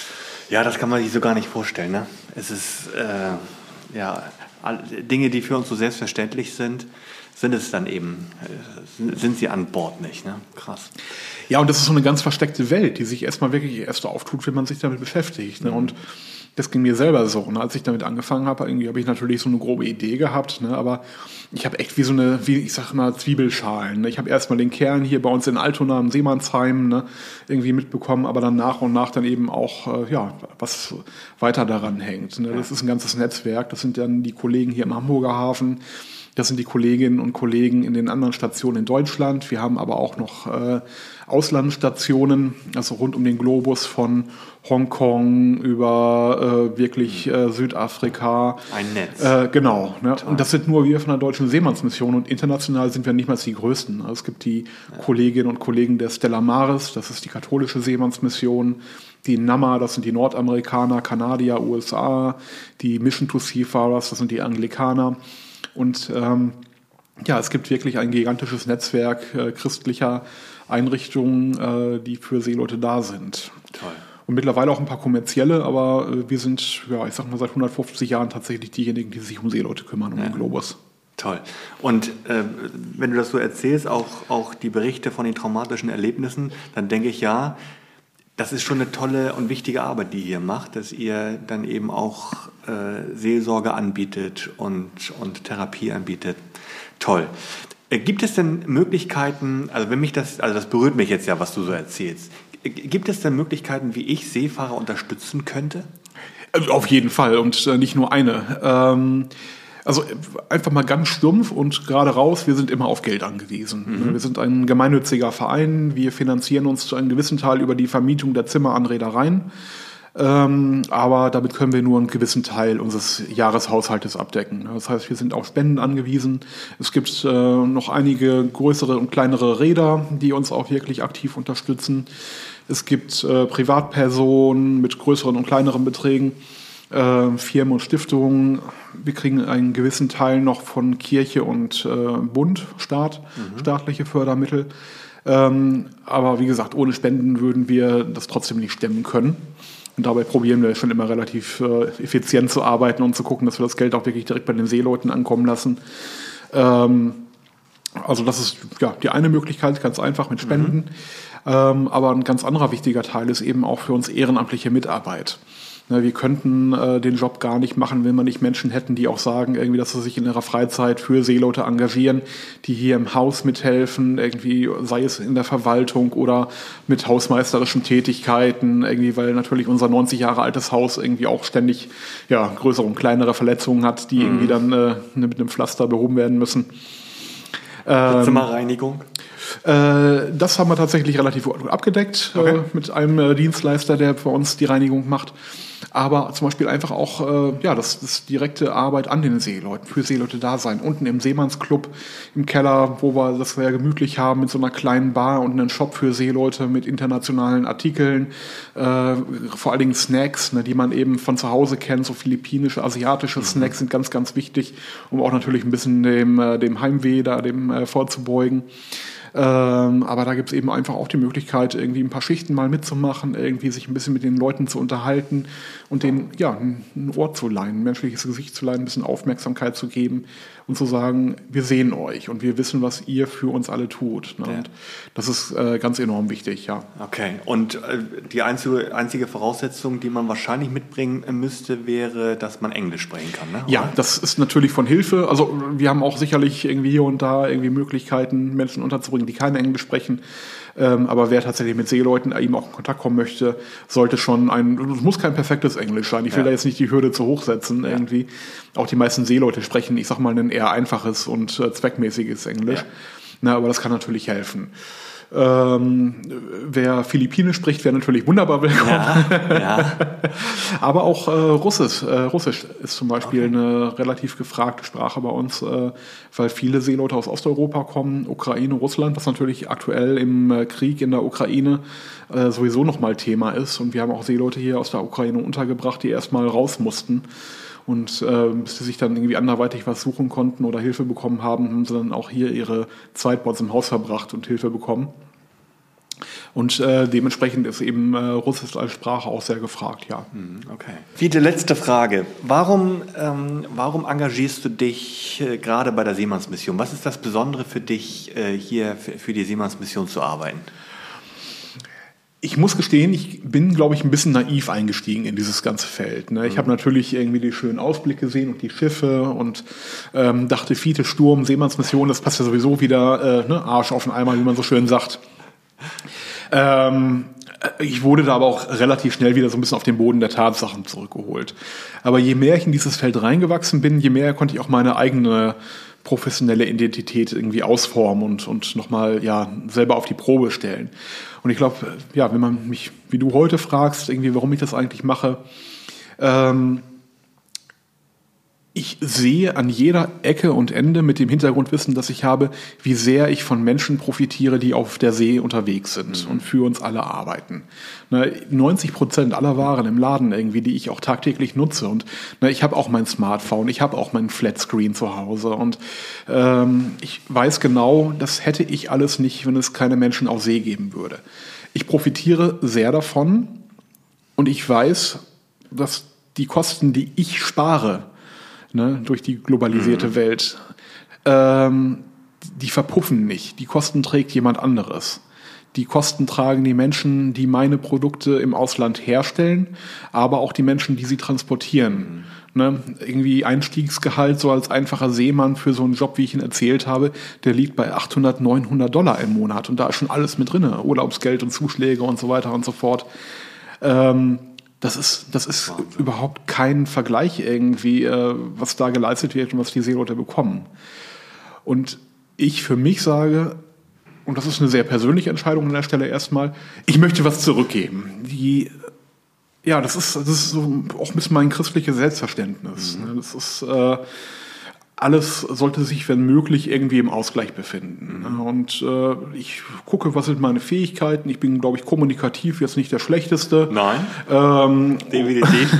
Ja, das kann man sich so gar nicht vorstellen. Ne? Es ist, äh, ja, Dinge, die für uns so selbstverständlich sind, sind es dann eben, äh, sind sie an Bord nicht. Ne? Krass. Ja, und das ist so eine ganz versteckte Welt, die sich erstmal wirklich erst auftut, wenn man sich damit beschäftigt. Ne? Mhm. Und das ging mir selber so. Ne? Als ich damit angefangen habe, irgendwie habe ich natürlich so eine grobe Idee gehabt, ne? Aber ich habe echt wie so eine, wie ich sag mal, Zwiebelschalen. Ne? Ich habe erstmal den Kern hier bei uns in Altona im Seemannsheim, ne, irgendwie mitbekommen, aber dann nach und nach dann eben auch, äh, ja, was weiter daran hängt. Ne? Das ist ein ganzes Netzwerk. Das sind dann die Kollegen hier im Hamburger Hafen. Das sind die Kolleginnen und Kollegen in den anderen Stationen in Deutschland. Wir haben aber auch noch äh, Auslandsstationen, also rund um den Globus von Hongkong über äh, wirklich äh, Südafrika. Ein Netz. Äh, genau. Ne? Und das sind nur wir von der Deutschen Seemannsmission und international sind wir nicht mal die Größten. Also es gibt die ja. Kolleginnen und Kollegen der Stella Maris, das ist die katholische Seemannsmission, die N A M A, das sind die Nordamerikaner, Kanadier, U S A, die Mission to Seafarers, das sind die Anglikaner. Und ähm, ja, es gibt wirklich ein gigantisches Netzwerk äh, christlicher Einrichtungen, äh, die für Seeleute da sind. Toll. und mittlerweile auch ein paar kommerzielle, aber äh, wir sind, ja, ich sag mal, seit hundertfünfzig Jahren tatsächlich diejenigen, die sich um Seeleute kümmern, um ja. den Globus. Toll. Und äh, wenn du das so erzählst, auch, auch die Berichte von den traumatischen Erlebnissen, dann denke ich, ja, das ist schon eine tolle und wichtige Arbeit, die ihr macht, dass ihr dann eben auch äh, Seelsorge anbietet und, und Therapie anbietet. Toll. Äh, gibt es denn Möglichkeiten, also wenn mich das, also das berührt mich jetzt ja, was du so erzählst, äh, gibt es denn Möglichkeiten, wie ich Seefahrer unterstützen könnte? Also auf jeden Fall und äh, nicht nur eine. Ähm, Also einfach mal ganz stumpf und gerade raus, wir sind immer auf Geld angewiesen. Mhm. Wir sind ein gemeinnütziger Verein, wir finanzieren uns zu einem gewissen Teil über die Vermietung der Zimmer an Reedereien, ähm, aber damit können wir nur einen gewissen Teil unseres Jahreshaushaltes abdecken. Das heißt, wir sind auf Spenden angewiesen. Es gibt äh, noch einige größere und kleinere Reeder, die uns auch wirklich aktiv unterstützen. Es gibt äh, Privatpersonen mit größeren und kleineren Beträgen, Äh, Firmen und Stiftungen. Wir kriegen einen gewissen Teil noch von Kirche und äh, Bund, Staat, mhm. staatliche Fördermittel. Ähm, aber wie gesagt, ohne Spenden würden wir das trotzdem nicht stemmen können. Und dabei probieren wir schon immer relativ äh, effizient zu arbeiten und zu gucken, dass wir das Geld auch wirklich direkt bei den Seeleuten ankommen lassen. Ähm, also das ist ja die eine Möglichkeit, ganz einfach mit Spenden. Mhm. Ähm, aber ein ganz anderer wichtiger Teil ist eben auch für uns ehrenamtliche Mitarbeit. Wir könnten äh, den Job gar nicht machen, wenn wir nicht Menschen hätten, die auch sagen, irgendwie, dass sie sich in ihrer Freizeit für Seeleute engagieren, die hier im Haus mithelfen, irgendwie, sei es in der Verwaltung oder mit hausmeisterischen Tätigkeiten, irgendwie, weil natürlich unser neunzig Jahre altes Haus irgendwie auch ständig ja, größere und kleinere Verletzungen hat, die mhm. irgendwie dann äh, mit einem Pflaster behoben werden müssen. Ähm, Zimmerreinigung? Äh, das haben wir tatsächlich relativ gut abgedeckt okay. äh, mit einem äh, Dienstleister, der für uns die Reinigung macht. Aber zum Beispiel einfach auch äh, ja, das, das direkte Arbeit an den Seeleuten, für Seeleute da sein. Unten im Seemannsclub im Keller, wo wir das sehr gemütlich haben, mit so einer kleinen Bar und einem Shop für Seeleute mit internationalen Artikeln, äh, vor allen Dingen Snacks, ne, die man eben von zu Hause kennt. So philippinische, asiatische mhm. Snacks sind ganz, ganz wichtig, um auch natürlich ein bisschen dem, äh, dem Heimweh da dem äh, vorzubeugen. Ähm, aber da gibt es eben einfach auch die Möglichkeit, irgendwie ein paar Schichten mal mitzumachen, irgendwie sich ein bisschen mit den Leuten zu unterhalten und denen ja, ein Ohr zu leihen, ein menschliches Gesicht zu leihen, ein bisschen Aufmerksamkeit zu geben und zu sagen, wir sehen euch und wir wissen, was ihr für uns alle tut. Ne? Ja. Und das ist äh, ganz enorm wichtig, ja. Okay, und äh, die einzige, einzige Voraussetzung, die man wahrscheinlich mitbringen müsste, wäre, dass man Englisch sprechen kann, ne? Ja, das ist natürlich von Hilfe. Also wir haben auch sicherlich irgendwie hier und da irgendwie Möglichkeiten, Menschen unterzubringen, die kein Englisch sprechen. Ähm, aber wer tatsächlich mit Seeleuten eben auch in Kontakt kommen möchte, sollte schon ein, es muss kein perfektes Englisch sein. Ich will ja. da jetzt nicht die Hürde zu hoch setzen, ja. irgendwie. Auch die meisten Seeleute sprechen, ich sag mal, ein eher einfaches und äh, zweckmäßiges Englisch. Ja. Na, aber das kann natürlich helfen. Ähm, wer Philippinisch spricht, wäre natürlich wunderbar willkommen. Ja, ja. Aber auch äh, Russisch. Äh, Russisch ist zum Beispiel okay. eine relativ gefragte Sprache bei uns, äh, weil viele Seeleute aus Osteuropa kommen, Ukraine, Russland, was natürlich aktuell im äh, Krieg in der Ukraine äh, sowieso nochmal Thema ist. Und wir haben auch Seeleute hier aus der Ukraine untergebracht, die erstmal raus mussten. Und äh, bis sie sich dann irgendwie anderweitig was suchen konnten oder Hilfe bekommen haben, haben sie dann auch hier ihre Zeit bei uns im Haus verbracht und Hilfe bekommen. Und äh, dementsprechend ist eben äh, Russisch als Sprache auch sehr gefragt, ja. Okay. Vierte, letzte Frage. Warum, ähm, warum engagierst du dich äh, gerade bei der Seemannsmission? Was ist das Besondere für dich, äh, hier für, für die Seemannsmission zu arbeiten? Ich muss gestehen, ich bin, glaube ich, ein bisschen naiv eingestiegen in dieses ganze Feld. Ne? Ich mhm. habe natürlich irgendwie die schönen Ausblicke gesehen und die Schiffe und ähm, dachte, Fiete, Sturm, Seemannsmission, das passt ja sowieso wieder, äh, ne? Arsch auf den Eimer, wie man so schön sagt. Ähm, ich wurde da aber auch relativ schnell wieder so ein bisschen auf den Boden der Tatsachen zurückgeholt. Aber je mehr ich in dieses Feld reingewachsen bin, je mehr konnte ich auch meine eigene professionelle Identität irgendwie ausformen und, und nochmal ja, selber auf die Probe stellen. Und ich glaube, ja, wenn man mich, wie du heute fragst, irgendwie, warum ich das eigentlich mache, ähm, ich sehe an jeder Ecke und Ende mit dem Hintergrundwissen, das ich habe, wie sehr ich von Menschen profitiere, die auf der See unterwegs sind mhm. und für uns alle arbeiten. Ne, neunzig Prozent aller Waren im Laden irgendwie, die ich auch tagtäglich nutze. Und ne, ich habe auch mein Smartphone, ich habe auch meinen Flatscreen zu Hause. Und ähm, ich weiß genau, das hätte ich alles nicht, wenn es keine Menschen auf See geben würde. Ich profitiere sehr davon, Und ich weiß, dass die Kosten, die ich spare, ne, durch die globalisierte mhm. Welt, ähm, die verpuffen nicht. Die Kosten trägt jemand anderes. Die Kosten tragen die Menschen, die meine Produkte im Ausland herstellen, aber auch die Menschen, die sie transportieren. Mhm. Ne, irgendwie Einstiegsgehalt so als einfacher Seemann für so einen Job, wie ich ihn erzählt habe, der liegt bei achthundert, neunhundert Dollar im Monat. Und da ist schon alles mit drin. Urlaubsgeld und Zuschläge und so weiter und so fort. Ähm, Das ist, das ist Wahnsinn. Überhaupt kein Vergleich irgendwie, äh, was da geleistet wird und was die Seeleute bekommen. Und ich für mich sage, und das ist eine sehr persönliche Entscheidung an der Stelle erstmal, ich möchte was zurückgeben. Die, ja, das ist, das ist so auch ein bisschen mein christliches Selbstverständnis. Mhm. Das ist, äh, alles sollte sich, wenn möglich, irgendwie im Ausgleich befinden. Mhm. Und äh, ich gucke, was sind meine Fähigkeiten. Ich bin, glaube ich, kommunikativ jetzt nicht der Schlechteste. Nein, ähm, definitiv.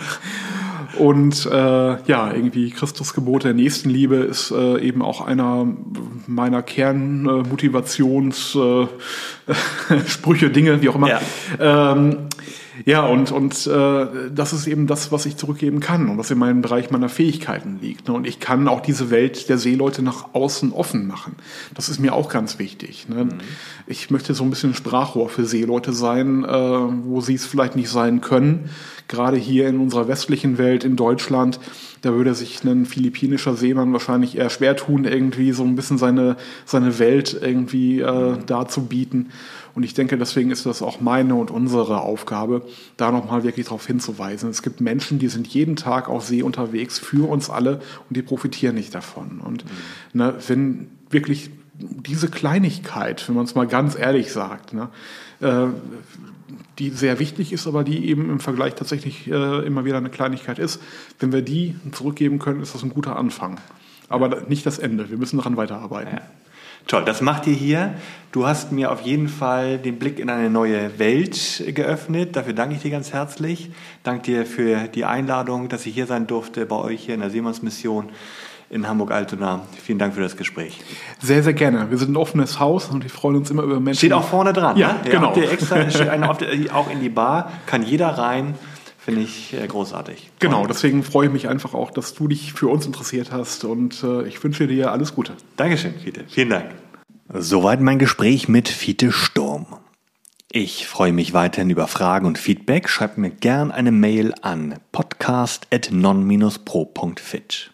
Und äh, ja, irgendwie Christusgebot der Nächstenliebe ist äh, eben auch einer meiner Kernmotivationssprüche, äh, Sprüche, Dinge, wie auch immer. Ja. Ähm, Ja, und, und äh, das ist eben das, was ich zurückgeben kann und was in meinem Bereich meiner Fähigkeiten liegt. Ne? Und ich kann auch diese Welt der Seeleute nach außen offen machen. Das ist mir auch ganz wichtig. Ne? Mhm. Ich möchte so ein bisschen Sprachrohr für Seeleute sein, äh, wo sie es vielleicht nicht sein können. Gerade hier in unserer westlichen Welt, in Deutschland, da würde sich ein philippinischer Seemann wahrscheinlich eher schwer tun, irgendwie so ein bisschen seine, seine Welt irgendwie äh, darzubieten. Und ich denke, deswegen ist das auch meine und unsere Aufgabe, da nochmal wirklich darauf hinzuweisen. Es gibt Menschen, die sind jeden Tag auf See unterwegs für uns alle und die profitieren nicht davon. Und mhm. ne, wenn wirklich diese Kleinigkeit, wenn man es mal ganz ehrlich sagt, ne, äh, die sehr wichtig ist, aber die eben im Vergleich tatsächlich äh, immer wieder eine Kleinigkeit ist, wenn wir die zurückgeben können, ist das ein guter Anfang. Aber ja. nicht das Ende. Wir müssen daran weiterarbeiten. Ja. Toll, das macht ihr hier. Du hast mir auf jeden Fall den Blick in eine neue Welt geöffnet. Dafür danke ich dir ganz herzlich. Danke dir für die Einladung, dass ich hier sein durfte bei euch hier in der Seemannsmission in Hamburg-Altona. Vielen Dank für das Gespräch. Sehr, sehr gerne. Wir sind ein offenes Haus und wir freuen uns immer über Menschen. Steht auch vorne dran. Ja, ne? genau. Habt ihr extra, steht eine, auch in die Bar, kann jeder rein. Finde ich äh, großartig. Genau, deswegen freue ich mich einfach auch, dass du dich für uns interessiert hast und äh, ich wünsche dir alles Gute. Dankeschön, Fiete. Vielen Dank. Soweit mein Gespräch mit Fiete Sturm. Ich freue mich weiterhin über Fragen und Feedback. Schreibt mir gern eine Mail an podcast at non dash pro punkt fit.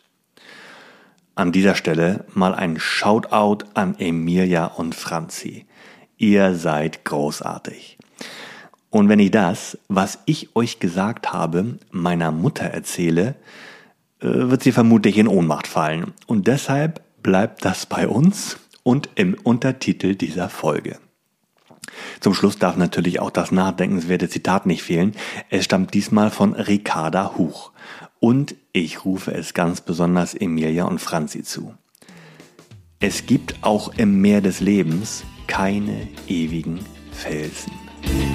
An dieser Stelle mal ein Shoutout an Emilia und Franzi. Ihr seid großartig. Und wenn ich das, was ich euch gesagt habe, meiner Mutter erzähle, wird sie vermutlich in Ohnmacht fallen. Und deshalb bleibt das bei uns und im Untertitel dieser Folge. Zum Schluss darf natürlich auch das nachdenkenswerte Zitat nicht fehlen. Es stammt diesmal von Ricarda Huch. Und ich rufe es ganz besonders Emilia und Franzi zu. Es gibt auch im Meer des Lebens keine ewigen Felsen.